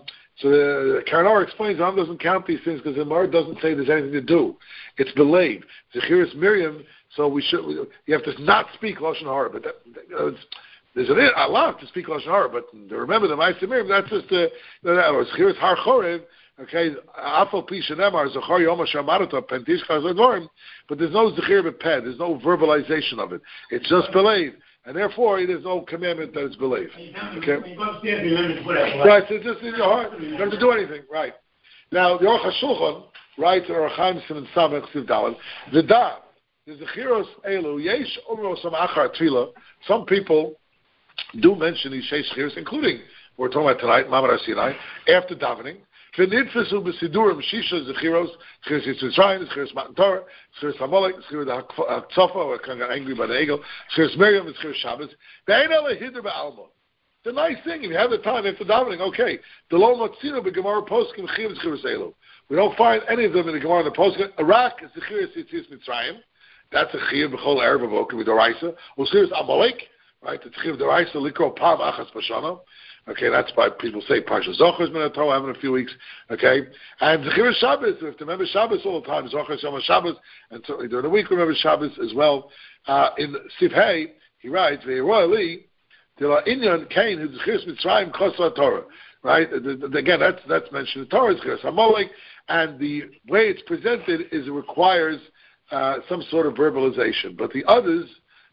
Karen Orah explains the Rambam doesn't count these things because the Gemara doesn't say there's anything to do. It's believed. Zechiris Miriam. So you have to not speak Lashon Hara, but there's a lot to speak Lashon Hara. But to remember the Ma'aseh Miriam, that's just Zechiris Har Chorev. Okay, Afal Pi Shenemar Zachar Yom Hashamarata Pentishcha Zadvarim, but there's no Zechir B'Peh, there's no verbalization of it. It's just believed, and therefore there's no commandment that it's believed. Okay, right? So it's just in your heart. You don't have to do anything, right? Now the Aruch HaShulchan writes in Orach Chaim Siman Samech Siv Daled V'da the Zechiros Elu Yesh Omro Sam Achar Tefillah. Some people do mention these Sheish Zechiros, including we're talking about tonight, Mamar Sinai, after davening. V'nitfesu b'sidurim shisha zechiros, zechiros Yitzrayim, zechiros Matan Torah, zechiros Hamalek, zechiros Haktzofa, or kind of angry by the eagle, zechiros Miriam, zechiros Shabbos. Ve'ein ele hidr ba'alma. It's a nice thing if you have the time after davening. Okay, the lo matzino b'gemara poskim chiv zechiros elu. We don't find any of them in the Gemara in the poskim. Iraq is zechiros Yitzias Mitzrayim. That's a chiv b'chol erev avokim v'doraisa. Zechiros Amalek, right? The chiv doraisa likro pam achas b'shana. Okay, that's why people say Parsha Zochar is going to happen in a few weeks. Okay, and Zechiros Shabbos, we have to remember Shabbos all the time. Zochar Yom Shabbos, and certainly during the week remember Shabbos as well. In Siv Hey, he writes, "Ve'yiroi li tila inyan kain hu Zechiros Mitzrayim kosla Torah." Right, again, that's mentioned in Torah. Zechiros Amalek, and the way it's presented is it requires some sort of verbalization. But the others,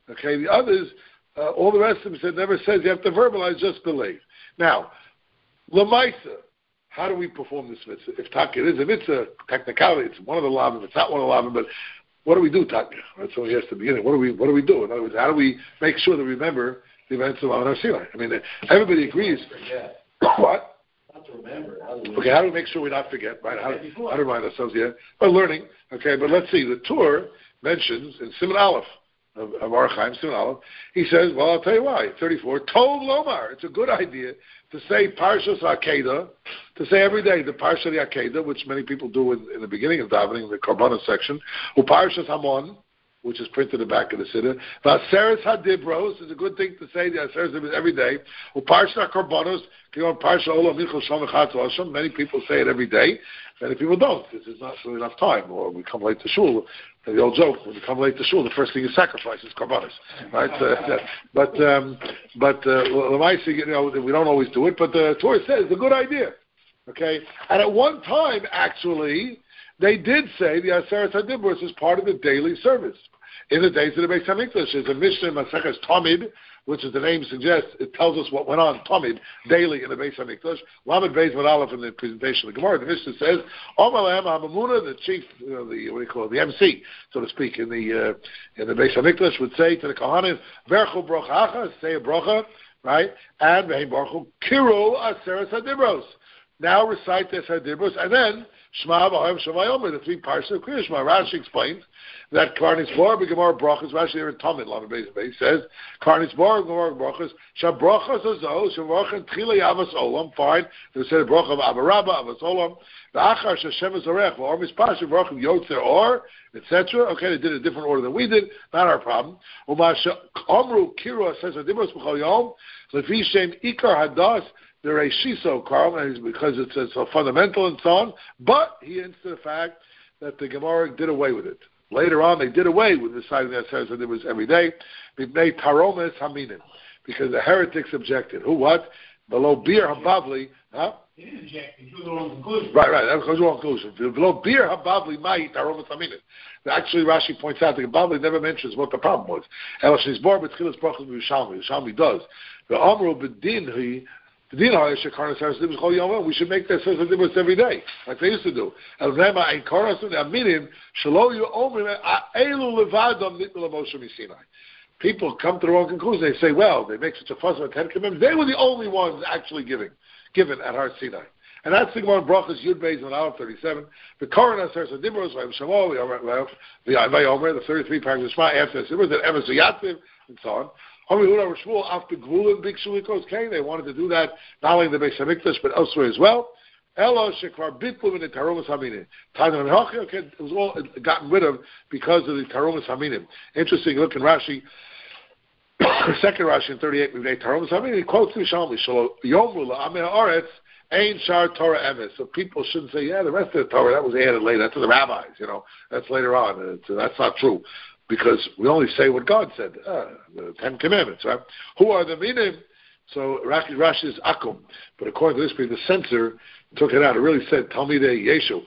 all the rest of them said never says you have to verbalize, just believe. Now, Lamaisa, how do we perform this mitzvah? If Taka is a mitzvah, technicality, it's one of the lavim, it's not one of the lavim, but what do we do, Taka? That's what he has to begin. What do we do? In other words, how do we make sure that we remember the events of Mamar Sinai? I mean, everybody agrees. What? Not to remember. Okay, how do we make sure we not forget, right? How do we remind ourselves, by learning. Okay, but let's see. The Torah mentions in Siman Aleph of Ar Chaim, Siman Aleph, he says, well, I'll tell you why. 34, Tov Lomar. It's a good idea to say Parshas Akedah, to say every day the Parsha of the Akedah, which many people do in the beginning of davening, in the Karbanos section, or Parshas Hamon, which is printed in the back of the Siddur. V'aseres hadibros is a good thing to say the Aseres hadibros every day. U'parsha karbonos, parsha olam michal shom echatz osham. Many people say it every day. Many people don't. This is not really enough time. Or we come late to shul. The old joke: when you come late to shul, the first thing you sacrifice is karbonos, right? But we don't always do it. But the Torah says it's a good idea. Okay, and at one time, actually, they did say the Aseres HaDibros is part of the daily service. In the days of the Beis HaMikdash, there's a Mishnah in Maseches Tamid, which as the name suggests, it tells us what went on Tamid daily in the Beis HaMikdash. Lamed Beis Med Aleph in the presentation of the Gemara, the Mishnah says, Omalem HaMamuna, the chief, the MC, so to speak, in the Beis HaMikdash, would say to the Kohanim, Verchu Brocha Achas, say a Brocha, right? And Ve'im Baruch Kiru Aseres HaDibros. Now recite this Hadibros, and then Shema B'Hayim Shema Yomer, the three parts of Kriya Shema. Rashi explains that Karnis Bor B'Gemar Brachas. Rashi there in Talmud Lamed Beis Beis says Karnis Bor B'Gemar Brachas Shabrachas Azo Shabrachan Tchila Yavas Olam. Fine, they said Bracha of Abarabba Avas Olam. The Achar Sheshem Zarech Or Mispasha Brachim Yotzer Or, etc. Okay, they did a different order than we did. Not our problem. Umasha Amru Kira says Hadibros B'Chol Yom Lefi Shem Ikar Hadas. The Reishiso, Carl, because it's so fundamental and so on, but he hints to the fact that the Gemara did away with it. Later on, they did away with deciding that says that it was every day. They made taromes haminim, because the heretics objected. Who, what? Below beer habavli, huh? He didn't object. He drew the wrong conclusion. Right, that was the wrong conclusion. Below beer habavli mai taromes haminim. Actually, Rashi points out that Babli never mentions what the problem was. Yushalmi does. The Amru b'din we should make that Aseres HaDibros every day, like they used to do. People come to the wrong conclusion. They say, well, they make such a fuss about 10 Commandments. They were the only ones actually given at Har Sinai. And that's the Gemara Brachas Yud Beis and Aleph 37. The Koran Aseres HaDibros, the 33 paragraphs of Shema after Aseres HaDibros, and Emes Yativ, and so on. They wanted to do that not only in the Beis Hamikdash but elsewhere as well. It was all gotten rid of because of the Taromas Haminim. Interesting, look in Rashi, second Rashi in 38, Taromas Haminim, he quotes Mishalmi, so people shouldn't say, the rest of the Torah, that was added later, that's to the rabbis, that's later on. That's not true. Because we only say what God said, the 10 Commandments, right? Who are the minim? So Rashi is akum, but according to this, the censor took it out. It really said Talmidei Yeshu.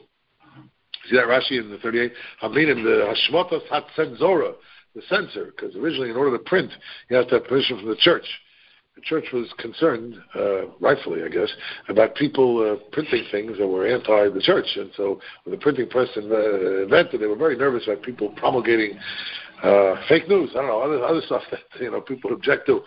See that Rashi in the 38? Haminim, the Hashmotas Hatzenzora, the censor, because originally in order to print, you have to have permission from the church. The church was concerned, rightfully, I guess, about people printing things that were anti the church. And so when the printing press invented, they were very nervous about people promulgating fake news. I don't know, other stuff that people object to.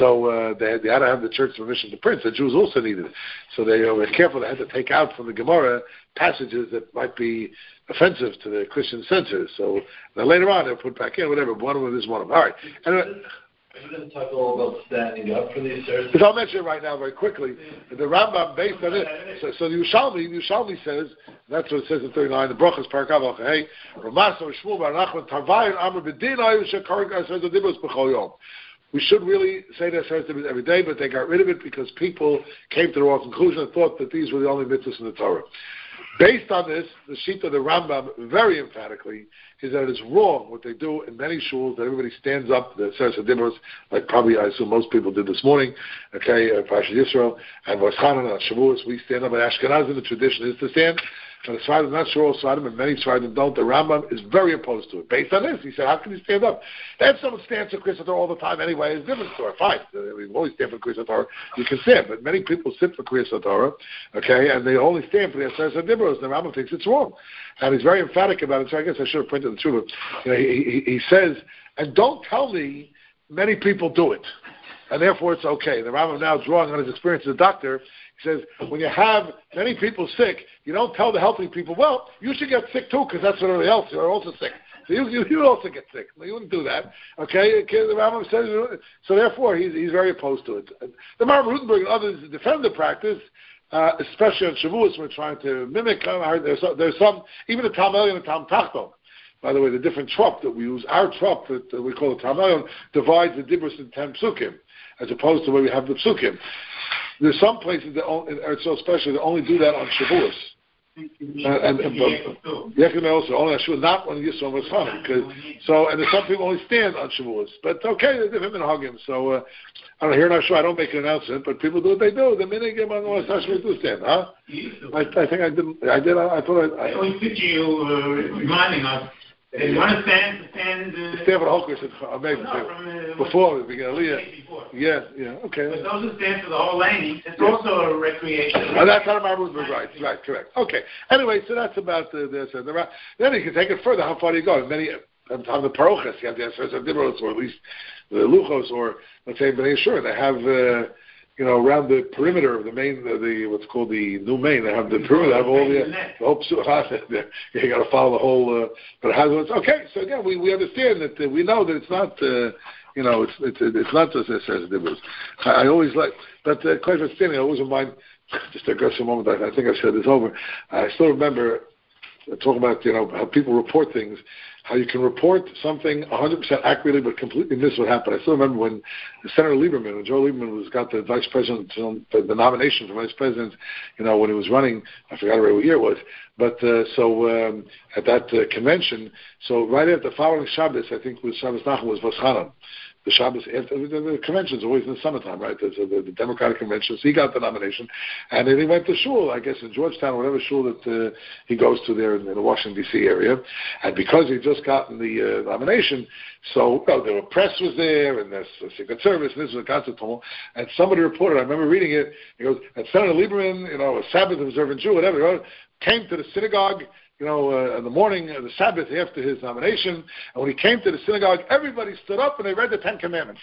So they had to have the church's permission to print. The Jews also needed it. So they were careful. They had to take out from the Gemara passages that might be offensive to the Christian censors. So then later on, they'll put back in, whatever. One of them is one of them. All right. Anyway, are you going to talk a little about standing up for these Aseres? Because I'll mention it right now very quickly. The Rambam, based on it, so the Yushalmi says, that's what it says in 39, the Brachas Parakav Hey, Ramaso Shmuel Bar Nachman Tarvayin Amr B'Din Ayu Shekarik Aseres HaDibros B'Chol Yom. We should really say the Aseres HaDibros every day, but they got rid of it because people came to the wrong conclusion and thought that these were the only mitzvahs in the Torah. Based on this, the sheet of the Rambam very emphatically is that it's wrong what they do in many shuls, that everybody stands up, the Aseres HaDibros, like probably I assume most people did this morning, Parashat Yisrael, and Rosh Hashanah and Shavuos, we stand up. At Ashkenazim, the tradition is to stand. But as far as not sure all Sfardim, and many Sfardim don't, the Rambam is very opposed to it. Based on this, he said, how can you stand up? If someone stands for Kriyas Torah all the time anyway, it's a different story. Fine. We always stand for Kriyas Torah. You can stand. But many people sit for Kriyas Torah, and they only stand for the Aseres HaDibros. The Rambam thinks it's wrong. And he's very emphatic about it, so I guess I should have printed the truth. He says, and don't tell me many people do it, and therefore it's okay. The Rambam now drawing on his experience as a doctor, He says, when you have many people sick, you don't tell the healthy people, well, you should get sick too, because that's what everybody else, you're also sick. So you also get sick. You wouldn't do that. Okay? The Rambam says, so therefore he's very opposed to it. The Maharam Rutenberg and others defend the practice, especially on Shavuos, we're trying to mimic. There's some, even the Tam Elyon and the Tam Tachton. By the way, the different trop that we use, our trop that we call the Tam Elyon, divides the Dibros in 10 psukim, as opposed to where we have the psukim. There's some places that so especially that only do that on Shavuos. Yekim also only on Shavuos, not on Yisroel Mitzvah. So, and there's some people only stand on Shavuos. But okay, they're different minhagim. So I don't hear not sure. I don't make an announcement, but people do what they do. The minhagim on the Shavuos do stand, huh? I think I didn't. I did. I thought I always picture you reminding us. They want to stand. Stand for the whole Christian. Before we begin Aliyah. Yeah, okay. But those who stand for the whole lane, it's also a recreation. That's how the Maharam right, correct. Okay. Anyway, so that's about this. Then you can take it further. How far do you go? Many on the parochas, you have the Aseret Dibros, or at least the Luchos, or let's say Bnei Yeshua. They have. Around the perimeter of the main, the what's called the new main, they have the perimeter, they have all the whole you got to follow the whole. But it has okay. So again, we understand that we know that it's not. It's not just as Dibros. I always like, but quite understanding. I always remind. Just a aggressive moment. I think I said this over. I still remember talking about how people report things. How you can report something 100% accurately but completely miss what happened. I still remember when Senator Lieberman, when Joe Lieberman got the vice president, the nomination for vice president, when he was running, I forgot already what year it was, but at that convention, so right after the following Shabbos, I think was Shabbos Nachum, was Vaschanam. The Shabbos, the convention's always in the summertime, right? The Democratic convention. So he got the nomination, and then he went to shul, I guess in Georgetown, whatever shul that he goes to there in the Washington D.C. area. And because he just gotten the nomination, so the press was there, and there's the Secret Service, and this was a concert hall. And somebody reported, I remember reading it. He goes, and Senator Lieberman, a Sabbath observant Jew, whatever, came to the synagogue. In the morning of the Sabbath after his nomination, and when he came to the synagogue, everybody stood up and they read the Ten Commandments.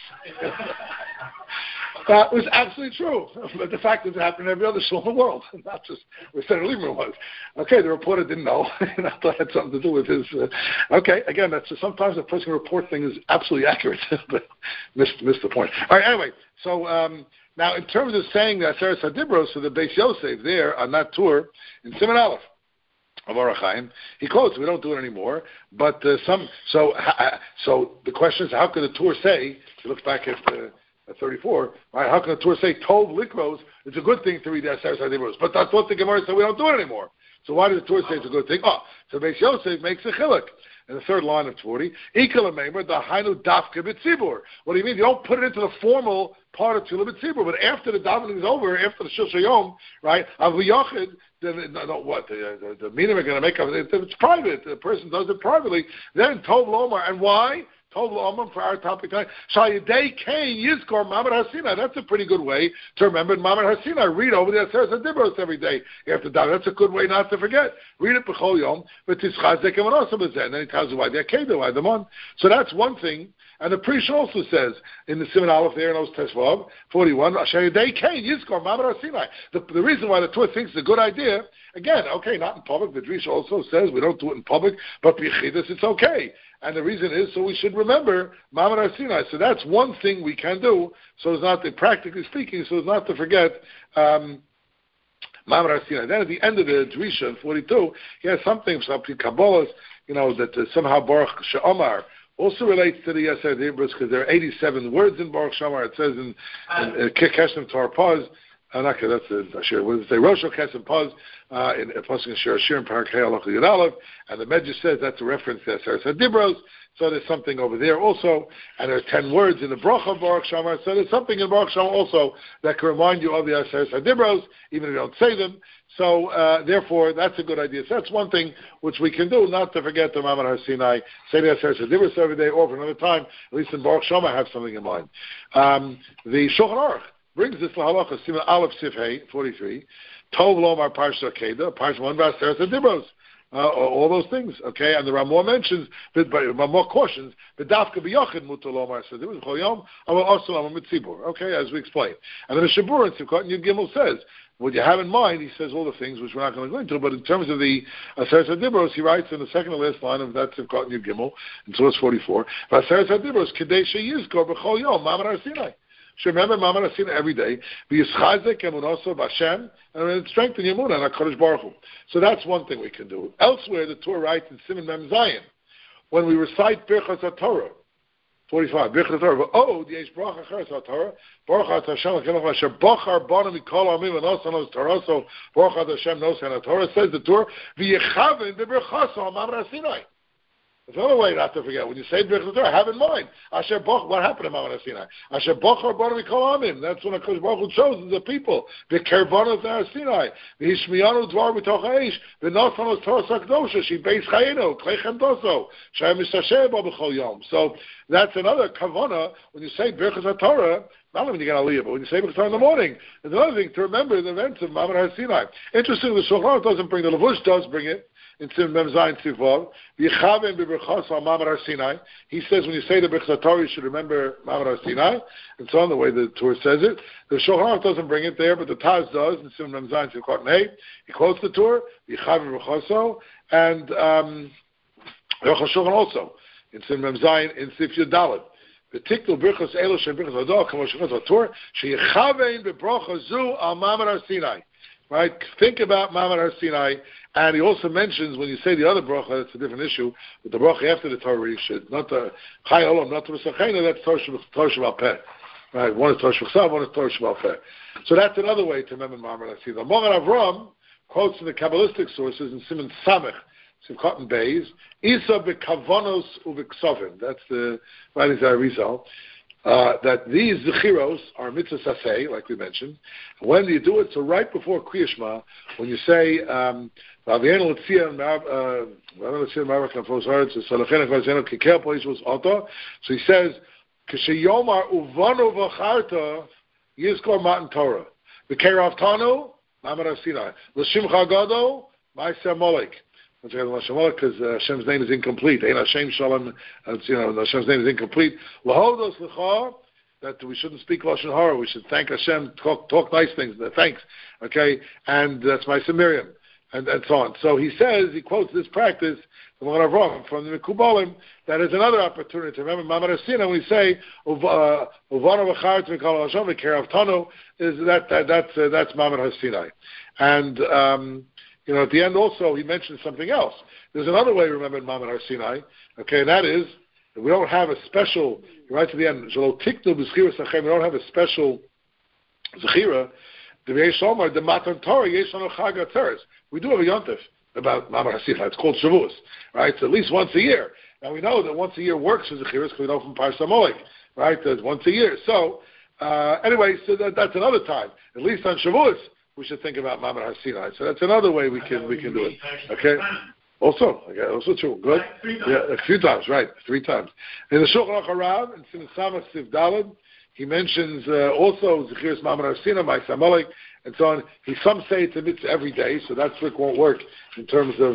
That was absolutely true. But the fact is it happened in every other shul in the world, not just where Senator Lieberman was. Okay, the reporter didn't know. I thought it had something to do with his... okay, again, that's sometimes a person can report things absolutely accurate, but missed the point. All right, anyway, so... now, in terms of saying that Aseret Dibros, so the Beis Yosef there on that tour in Siman Aleph, of Orach Chaim, he quotes, we don't do it anymore, but so the question is, how can the Torah say, if you look back at 34, right, how can the Torah say, Tov Likros, it's a good thing to read the Aseret Dibros, but that's what the Gemara said, we don't do it anymore. So why does the Torah say it's a good thing? So Beis Yosef makes a chiluk. In the third line of 40, Ikal Meimer, the Hainu Dafka B'Tzibur. What do you mean? You don't put it into the formal part of Tefillah B'Tzibur, but after the davening is over, after the Shul Shayom, right, Avu Yachid, then what? The meaning are going to make up. It's private. The person does it privately. Then Tov Lomar, and why? Tov Lomar for our topic tonight. Shayidei Kain Yizkor Mamad Hasina. That's a pretty good way to remember Mamad Hasina. Read over the Aseret Dibros every day after davening. That's a good way not to forget. Read it b'chol yom, but tischazek and also b'zeh. And then he tells you why the Akedah, why the Mon. So that's one thing. And the priest also says in the Siman Aleph there in Os Tesvav 41, Shayidei Kain Yizkor Mamad Hasina. The reason why the Torah thinks it's a good idea, again, okay, not in public. The Drisha also says we don't do it in public, but b'yichidus it's okay. And the reason is so we should remember Mamad Har-Sinai. So that's one thing we can do, so as not to, practically speaking, so as not to forget Mamad Har-Sinai. Then at the end of the Drisha in 42, he has something, some Kabbalahs, that somehow Baruch She'omar also relates to the Aseret Dibros because there are 87 words in Baruch She'omar. It says in Keshem Tar Paz. That's a shir. What does it say? Rosh Kesem Paz in Pasuk Shir Ashir in Parak Halacha Yud Aleph, and the Medrash says that's a reference to Aseret Dibros. So there's something over there also, and there's 10 words in the Bracha of Baruch She'omar. So there's something in Baruch She'omar also that can remind you of the Aseret Dibros, even if you don't say them. So therefore, that's a good idea. So that's one thing which we can do, not to forget the Mamad Har-Sinai, say the Aseret Dibros every day, or for another time, at least in Baruch She'omar, have something in mind. The Shulchan Aruch brings this lahalacha, Siman Aleph Sif Hey 43, Tov Lomar Parsha Akedah, Parsha 1 Aseret Dibros. All those things, okay? And the Ramah mentions, but Ramah cautions, B'dafka b'yochid mutar lomar Dibros chol yom, aber also amar mitzibur, okay, as we explained. And then the Shabur in Simchat Yud Gimel says, What you have in mind, he says all the things which we're not going to go into, but in terms of the Aseret HaDibros, he writes in the second to last line of that Sivkot Yud Gimel, in source 44, Aseret HaDibros, Kedei Sheyizkor B'chol Yom, Mamar Har Sinai. Should remember Mamar Har Sinai every day, V'yischazek Emunoso B'Hashem, and strengthen Yemunah and HaKadosh Baruch Hu. So that's one thing we can do. Elsewhere, the Torah writes in Siman Mem Zayin, when we recite Birchas HaTorah, 45. Birchas HaTorah. Oh, the Yesh Bracha Cheres HaTorah. Baruch Hashem L'Kelach Asher Bochar Banu Mikol Amim and also knows Torah. So Baruch Hashem knows HaTorah. Says the Torah. V'yechaven b'Birchaso Mamar Har Sinai. There's another way not to forget. When you say Birchas HaTorah, have in mind Asher Boch. What happened to Mamar Har Sinai? Asher Bochar Banu Mikol Amim. That's when HaKadosh Baruch Hu chose the people. V'Kerbanos Har Sinai. V'Hishmiyanu Dvar B'toch Ha'esh. V'Nosanos Torah Sakdosha. She Beis Chayenu. Klei Chemdoso. Shem Mistasher Bo B'chol Yom. So that's another kavana when you say Birchas HaTorah. Not only when you get Aliyah, but when you say Birchas HaTorah in the morning. There's another thing to remember the events of Mamar Har Sinai. Interestingly, the Shulchan Aruch doesn't bring the Levush does bring it. In Sim Mem Zayin Tzivov, V'yichaven b'Birchaso Mamar Har Sinai. He says when you say the Birchas HaTorah, you should remember Mamar Har Sinai, and so on the way the Torah says it. The Shulchan Aruch doesn't bring it there, but the Taz does in Sim Mem Zayin Tzivkot Nei. He quotes the Torah, V'yichaven b'Birchaso, and Yochel Shulchan also in Sim Mem Zayin in Sif Yud Daled. V'tiknu Birchas Elo Shem Birchas HaDor Kamo Shulchan HaTorah Sheyichaven b'Bracha Zu Al Mamar Har Sinai. Right? Think about Mamar Har Sinai. And he also mentions when you say the other bracha, it's a different issue. But the bracha after the Torah, you should not the Chai Olam, not the Mesachena. That's Torah Shebal Peh. Right? One is Torah Shebal, one is Torah Shebal Peh. So that's another way to remember Mamar Har Sinai. The Mogen Avram quotes in the Kabbalistic sources in Siman Samech, Simchat and Beis, Isa bekavonos uveksovim. That's the writings of Arizal. That these zechiros are mitzvah saseh, like we mentioned. When you do it, so right before Kriya Shema, when you say so he says, K'sheyomar uvanu v'charta yizkor matan Torah. V'kerav tanu, Mamar Har Sinai. L'shimcha gado, Ma'aser Molek. Because Hashem's name is incomplete. Ein Hashem Shalom, Hashem's name is incomplete. L'hodos l'cha, that we shouldn't speak Lashon Hara. We should thank Hashem, talk nice things, thanks. Okay, and that's Ma'aser Miriam, and so on. So he says, he quotes this practice from the Mekubalim, that is another opportunity to remember Mamar Har Sinai when we say Uvanu v'char t'mikol Hashem v'kerav tanu, is that's Mamar Har Sinai, and at the end also he mentions something else. There's another way to remember Mamar Har Sinai, okay, and that is that we don't have a special, right to the end, we don't have a special Zechira, the Matan Torah, Yeshanu Chag HaTzeres. We do have a Yontif about Mamar Har Sinai. It's called Shavuos, right? So at least once a year. Now we know that once a year works for Zechiras because we know from Parsha Molek, right? That's once a year. So anyway, so that's another time. At least on Shavuos, we should think about Mamar Har Sinai. So that's another way we can do it. Okay. Also true. Good. Yeah, a few times, right? 3 times. In the Shulchan Aruch Harav, in Siman Samech Sif Daled, he mentions also Zechiras Mamar Har Sinai, Ma'aser Molek, and so on. Some say it's a mitzvah every day, so that trick won't work in terms of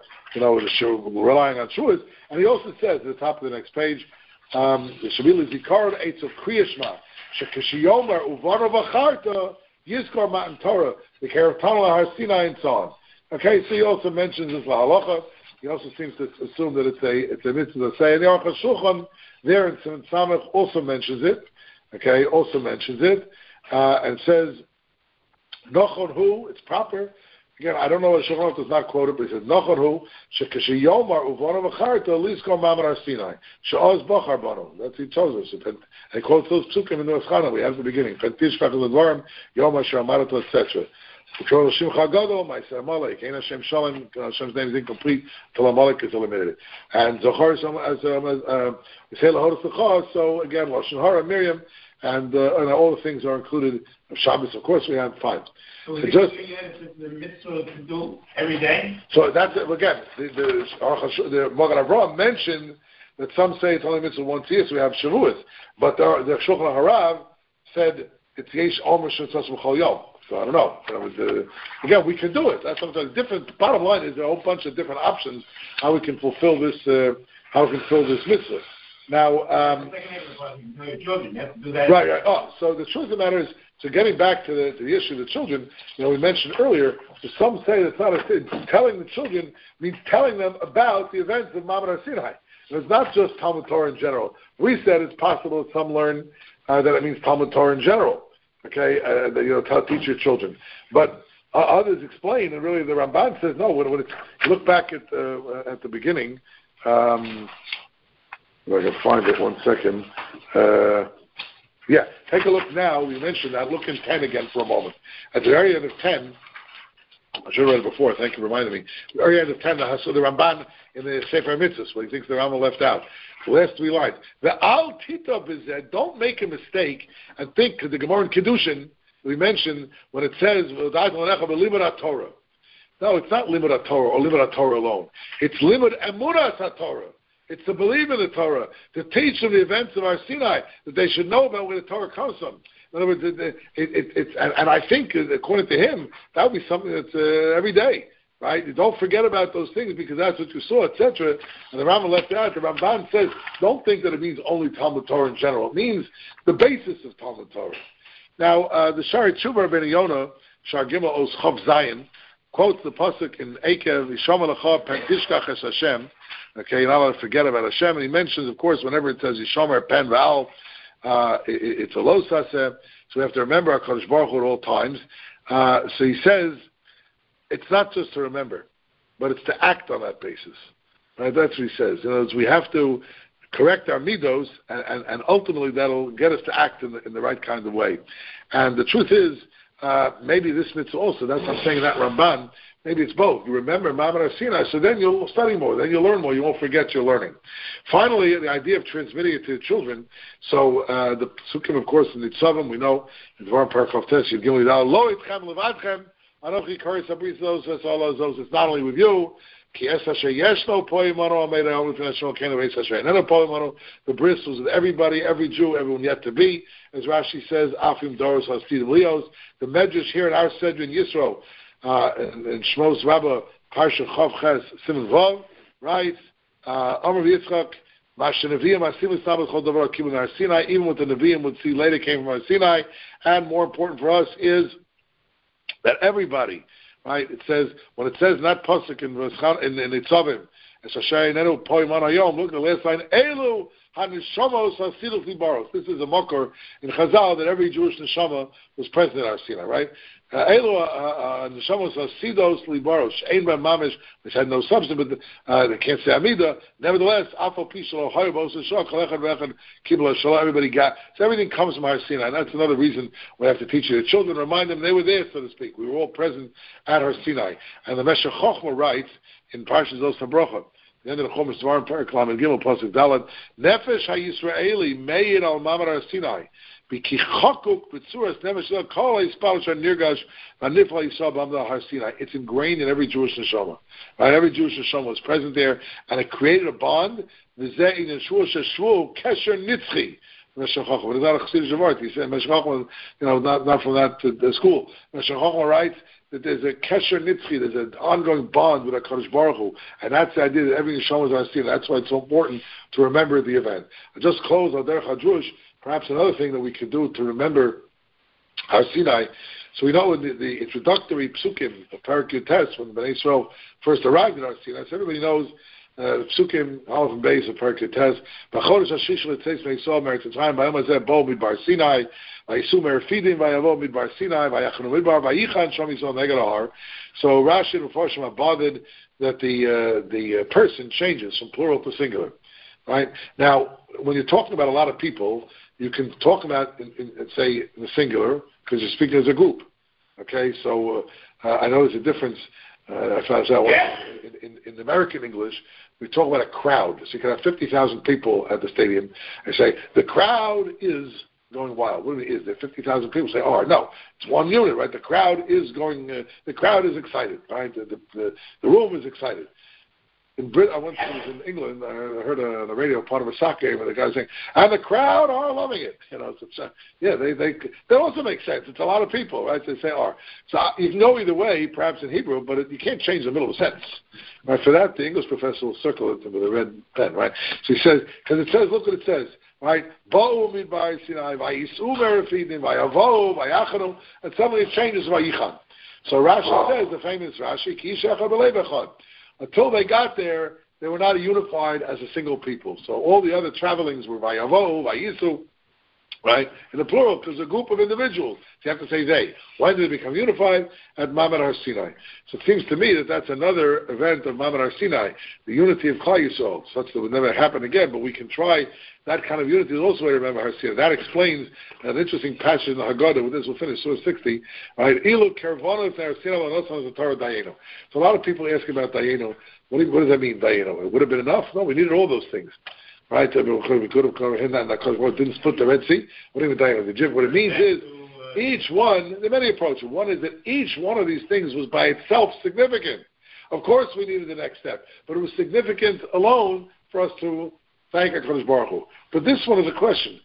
relying on Shuas. And he also says at the top of the next page, the Shabbat Zikaron Eitz of Kriya Shema, Shekashiyomar Uvanu v'charta Yizkor Matan Torah, the Kerav Tanu Har Sinai, and so on. Okay, so he also mentions this lahalacha. He also seems to assume that it's a mitzvah to say. And the Aruch HaShulchan there in Siman Samech also mentions it. Okay, and says Nochon Hu, it's proper. Again, I don't know what Shulchan Aruch does not quote it, but he says Nochon Hu shekashiyomar uvanu v'charta liskor Mamar Har Sinai she'oz bachar banu. That's he chose us. And he quotes those psukim in the Eschana we have at the beginning. Pentis shkachel l'dvarim yom asher amarato etc. Control Shimcha Gadol, Ma'aser Molek, Ein Hashem Shalom, Hashem's name is incomplete till Molek is eliminated. And Zohar, as we say Lahodos L'cha, so again, Lashon Hara, Miriam, and all the things are included. Shabbos, of course, we have 5. So just the mitzvah to do every day? So that's it. Again, the Mogen Avram mentioned that some say it's only mitzvah once a year, so we have Shavuos. But the Shulchan Harav said it's Yesh Omer Shetzas B'chol Yom. So I don't know. Again, we can do it. That's sometimes different. The bottom line is there are a whole bunch of different options how we can fulfill this. How we can fulfill this mitzvah. Now, children, you have to do that. right. Oh, so the truth of the matter is, so getting back to the issue of the children, we mentioned earlier, some say that's not a sin. Telling the children means telling them about the events of Ma'amad Har Sinai. And it's not just Talmud Torah in general. We said it's possible that some learn that it means Talmud Torah in general. Okay, teach your children. But others explain, and really the Ramban says no. When it's, look back at the beginning. If I can find it, 1 second. Take a look now. We mentioned that. Look in 10 again for a moment. At the very end of 10, I should have read it before. Thank you for reminding me. The very end of 10, the Ramban in the Sefer Mitzvahs, where he thinks the Rambam left out. The last 3 lines. The Al Titab is that don't make a mistake and think, because the Gemara in Kedushin, we mentioned when it says, Torah. No, it's not limud Torah or limud Torah alone. It's limud emunas Torah. It's to believe in the Torah, to teach them the events of Har Sinai, that they should know about where the Torah comes from. In other words, and I think, according to him, that would be something that's every day, right? You don't forget about those things because that's what you saw, etc. And the Rambam left out. The Ramban says, don't think that it means only Talmud Torah in general. It means the basis of Talmud Torah. Now, the Shari Tshuva Ben Yonah, Shar Gimel Os Chav Zayin, quotes the pasuk in Eikev, Yisham Alecha Pen Tishkach Es Hashem. Okay, you're not allowed to forget about Hashem. And he mentions, of course, whenever it says Yishomer Pen V'al, it's a lo saseh, so we have to remember HaKadosh Baruch Hu at all times. So he says, it's not just to remember, but it's to act on that basis. Right? That's what he says. We have to correct our midos, and ultimately that'll get us to act in the right kind of way. And the truth is, maybe this mitzvah also, that's what I'm saying, that Ramban, maybe it's both. You remember Ma'amad Har Sinai, so then you'll study more, then you'll learn more, you won't forget your learning. Finally, the idea of transmitting it to the children, so the Psukim, of course, in the Tzavim, we know, in Dvarim Parachav Tes, Yud Gimel Yidal, Lo Itchem Levadchem, Anochi Kari Sabris Those, it's not only with you, Ki Es Hashem Yeshno Poy Mano Amei Re'om L'Fnei Hashem Kenu Beis Hashem Neno Poy Mano, the bris was with everybody, every Jew, everyone yet to be, as Rashi says, Afim Doros Hastidim Leos, the Medrash here in our Sedrin Yisro, in Shmos Rabbah, Parsha Chav Ches Siman Vav, right? Amar Yitzchak, Masha Nevi'im Asim L'Sabbat Chol Davar Kibun Har Sinai, even what the Nevi'im would see later came from Har Sinai, and more important for us is that everybody, right? It says, when it says not pasuk in Nitzavim, es asher nenu poi man hayom, look at the last line, Elu haneshamos hasidus libaros. This is a makor in Chazal that every Jewish neshama was present in Har Sinai, right? Elu haneshamos hasidus libaros, ein ben mamish, which had no substance, but they can't say amida. Nevertheless, afal pishalo hayobos shal kalechad vechad kibla shal. Everybody got, so everything comes from Har Sinai. And that's another reason we have to teach the children, remind them they were there, so to speak. We were all present at Har Sinai. And the Meshech Chochmah writes in Parshas Zos HaBrocha, the end of the Chumash Dvarim Periklam and Gimel Pasuk Dalad, Nefesh HaYisraeli Meir Al Ma'amad Har Sinai B'ki Chakuk B'tzuras Nefesh Lo Kol HaYispal Shar Nirgash V'Nifla Yisrael B'Amad Har Sinai. It's ingrained in every Jewish neshama. Right? Every Jewish neshama was present there, and it created a bond. V'zeh in Shvuah Sheshvuah Kesher Nitzchi. Meshech Chochmah. It's not a Chassidish Word. He said Meshech Chochmah, not from that school. Meshech Chochmah writes that there's a kesher nitzchi, there's an ongoing bond with HaKadosh Baruch Hu, and that's the idea that everything Neshama is Har Sinai. That's why it's so important to remember the event. I just close on Derech HaDrush, perhaps another thing that we could do to remember Har Sinai. So we know in the introductory psukim of Parak Yud Tes, when Bnei Yisrael first arrived in Har Sinai, so everybody knows psukim, Aleph and Beis of Parak Yud Tes, B'chodesh HaShish L'Tzeis Bnei Yisrael Meretz Mitzrayim, B'yom Hazeh Bo Midbar Sinai, so Rashi and Mepharshim are bothered that the person changes from plural to singular. Right? Now, when you're talking about a lot of people, you can talk about, say, in the singular, because you're speaking as a group. Okay? So I know there's a difference. I found out in American English, we talk about a crowd. So you can have 50,000 people at the stadium and say, the crowd is going wild. What do you mean, is there 50,000 people? Say, oh, no, it's one unit, right? The crowd is going, the crowd is excited, right? The room is excited. in Britain, I once was in England. I heard on the radio part of a soccer game, and the guy saying, "And the crowd are loving it." That also makes sense. It's a lot of people, right? They say are. So you can go either way, perhaps in Hebrew, but you can't change the middle of a sentence. Right? For that, the English professor will circle it with a red pen, right? So he says, because it says, look what it says. Right, Ba'u midbar Sinai, Vayisu merefidin, Vayavo, Vayachanu, and suddenly it changes Vayichan. So Rashi says, the famous Rashi, Ki Shechad B'lei Bechad. Until they got there, they were not unified as a single people. So all the other travelings were Vayavo, Vayisu, right? In the plural, because a group of individuals. So you have to say they. When did they become unified? At Mamad Har Sinai. So it seems to me that that's another event of Mamad Har Sinai, the unity of Klal Yisrael, such that would never happen again, but we can try that kind of unity. Is also a way to remember Har Sinai. That explains an interesting passage in the Haggadah. With this, we'll finish Surah 60. Right? Ilu Kervonu Har Sinai L'Nosan the Torah Dayenu. So a lot of people ask about Dayenu. What does that mean, Dayenu? It would have been enough? No, we needed all those things. Right? We could have covered him that didn't split the Red Sea. What do you mean? What it means is each one, there are many approaches. One is that each one of these things was by itself significant. Of course we needed the next step, but it was significant alone for us to thank HaKadosh Baruch Hu. But this one is a question.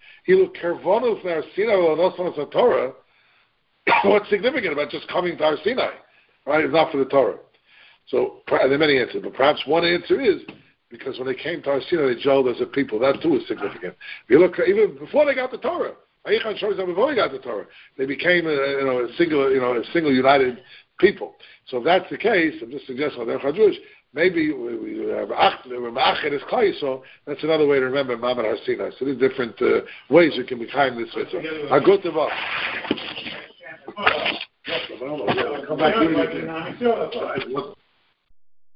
What's significant about just coming to Har Sinai? Right? It's not for the Torah. So there are many answers, but perhaps one answer is because when they came to Har Sinai, they gelled as a people. That too is significant. If you look, even before they got the Torah, before they got the Torah, they became a single united people. So if that's the case, I'm just suggesting maybe we have Ma'ached is Klal Yisrael. That's another way to remember Mamad Har Sinai. So there's different ways you can be behind this. Agotava. Come back.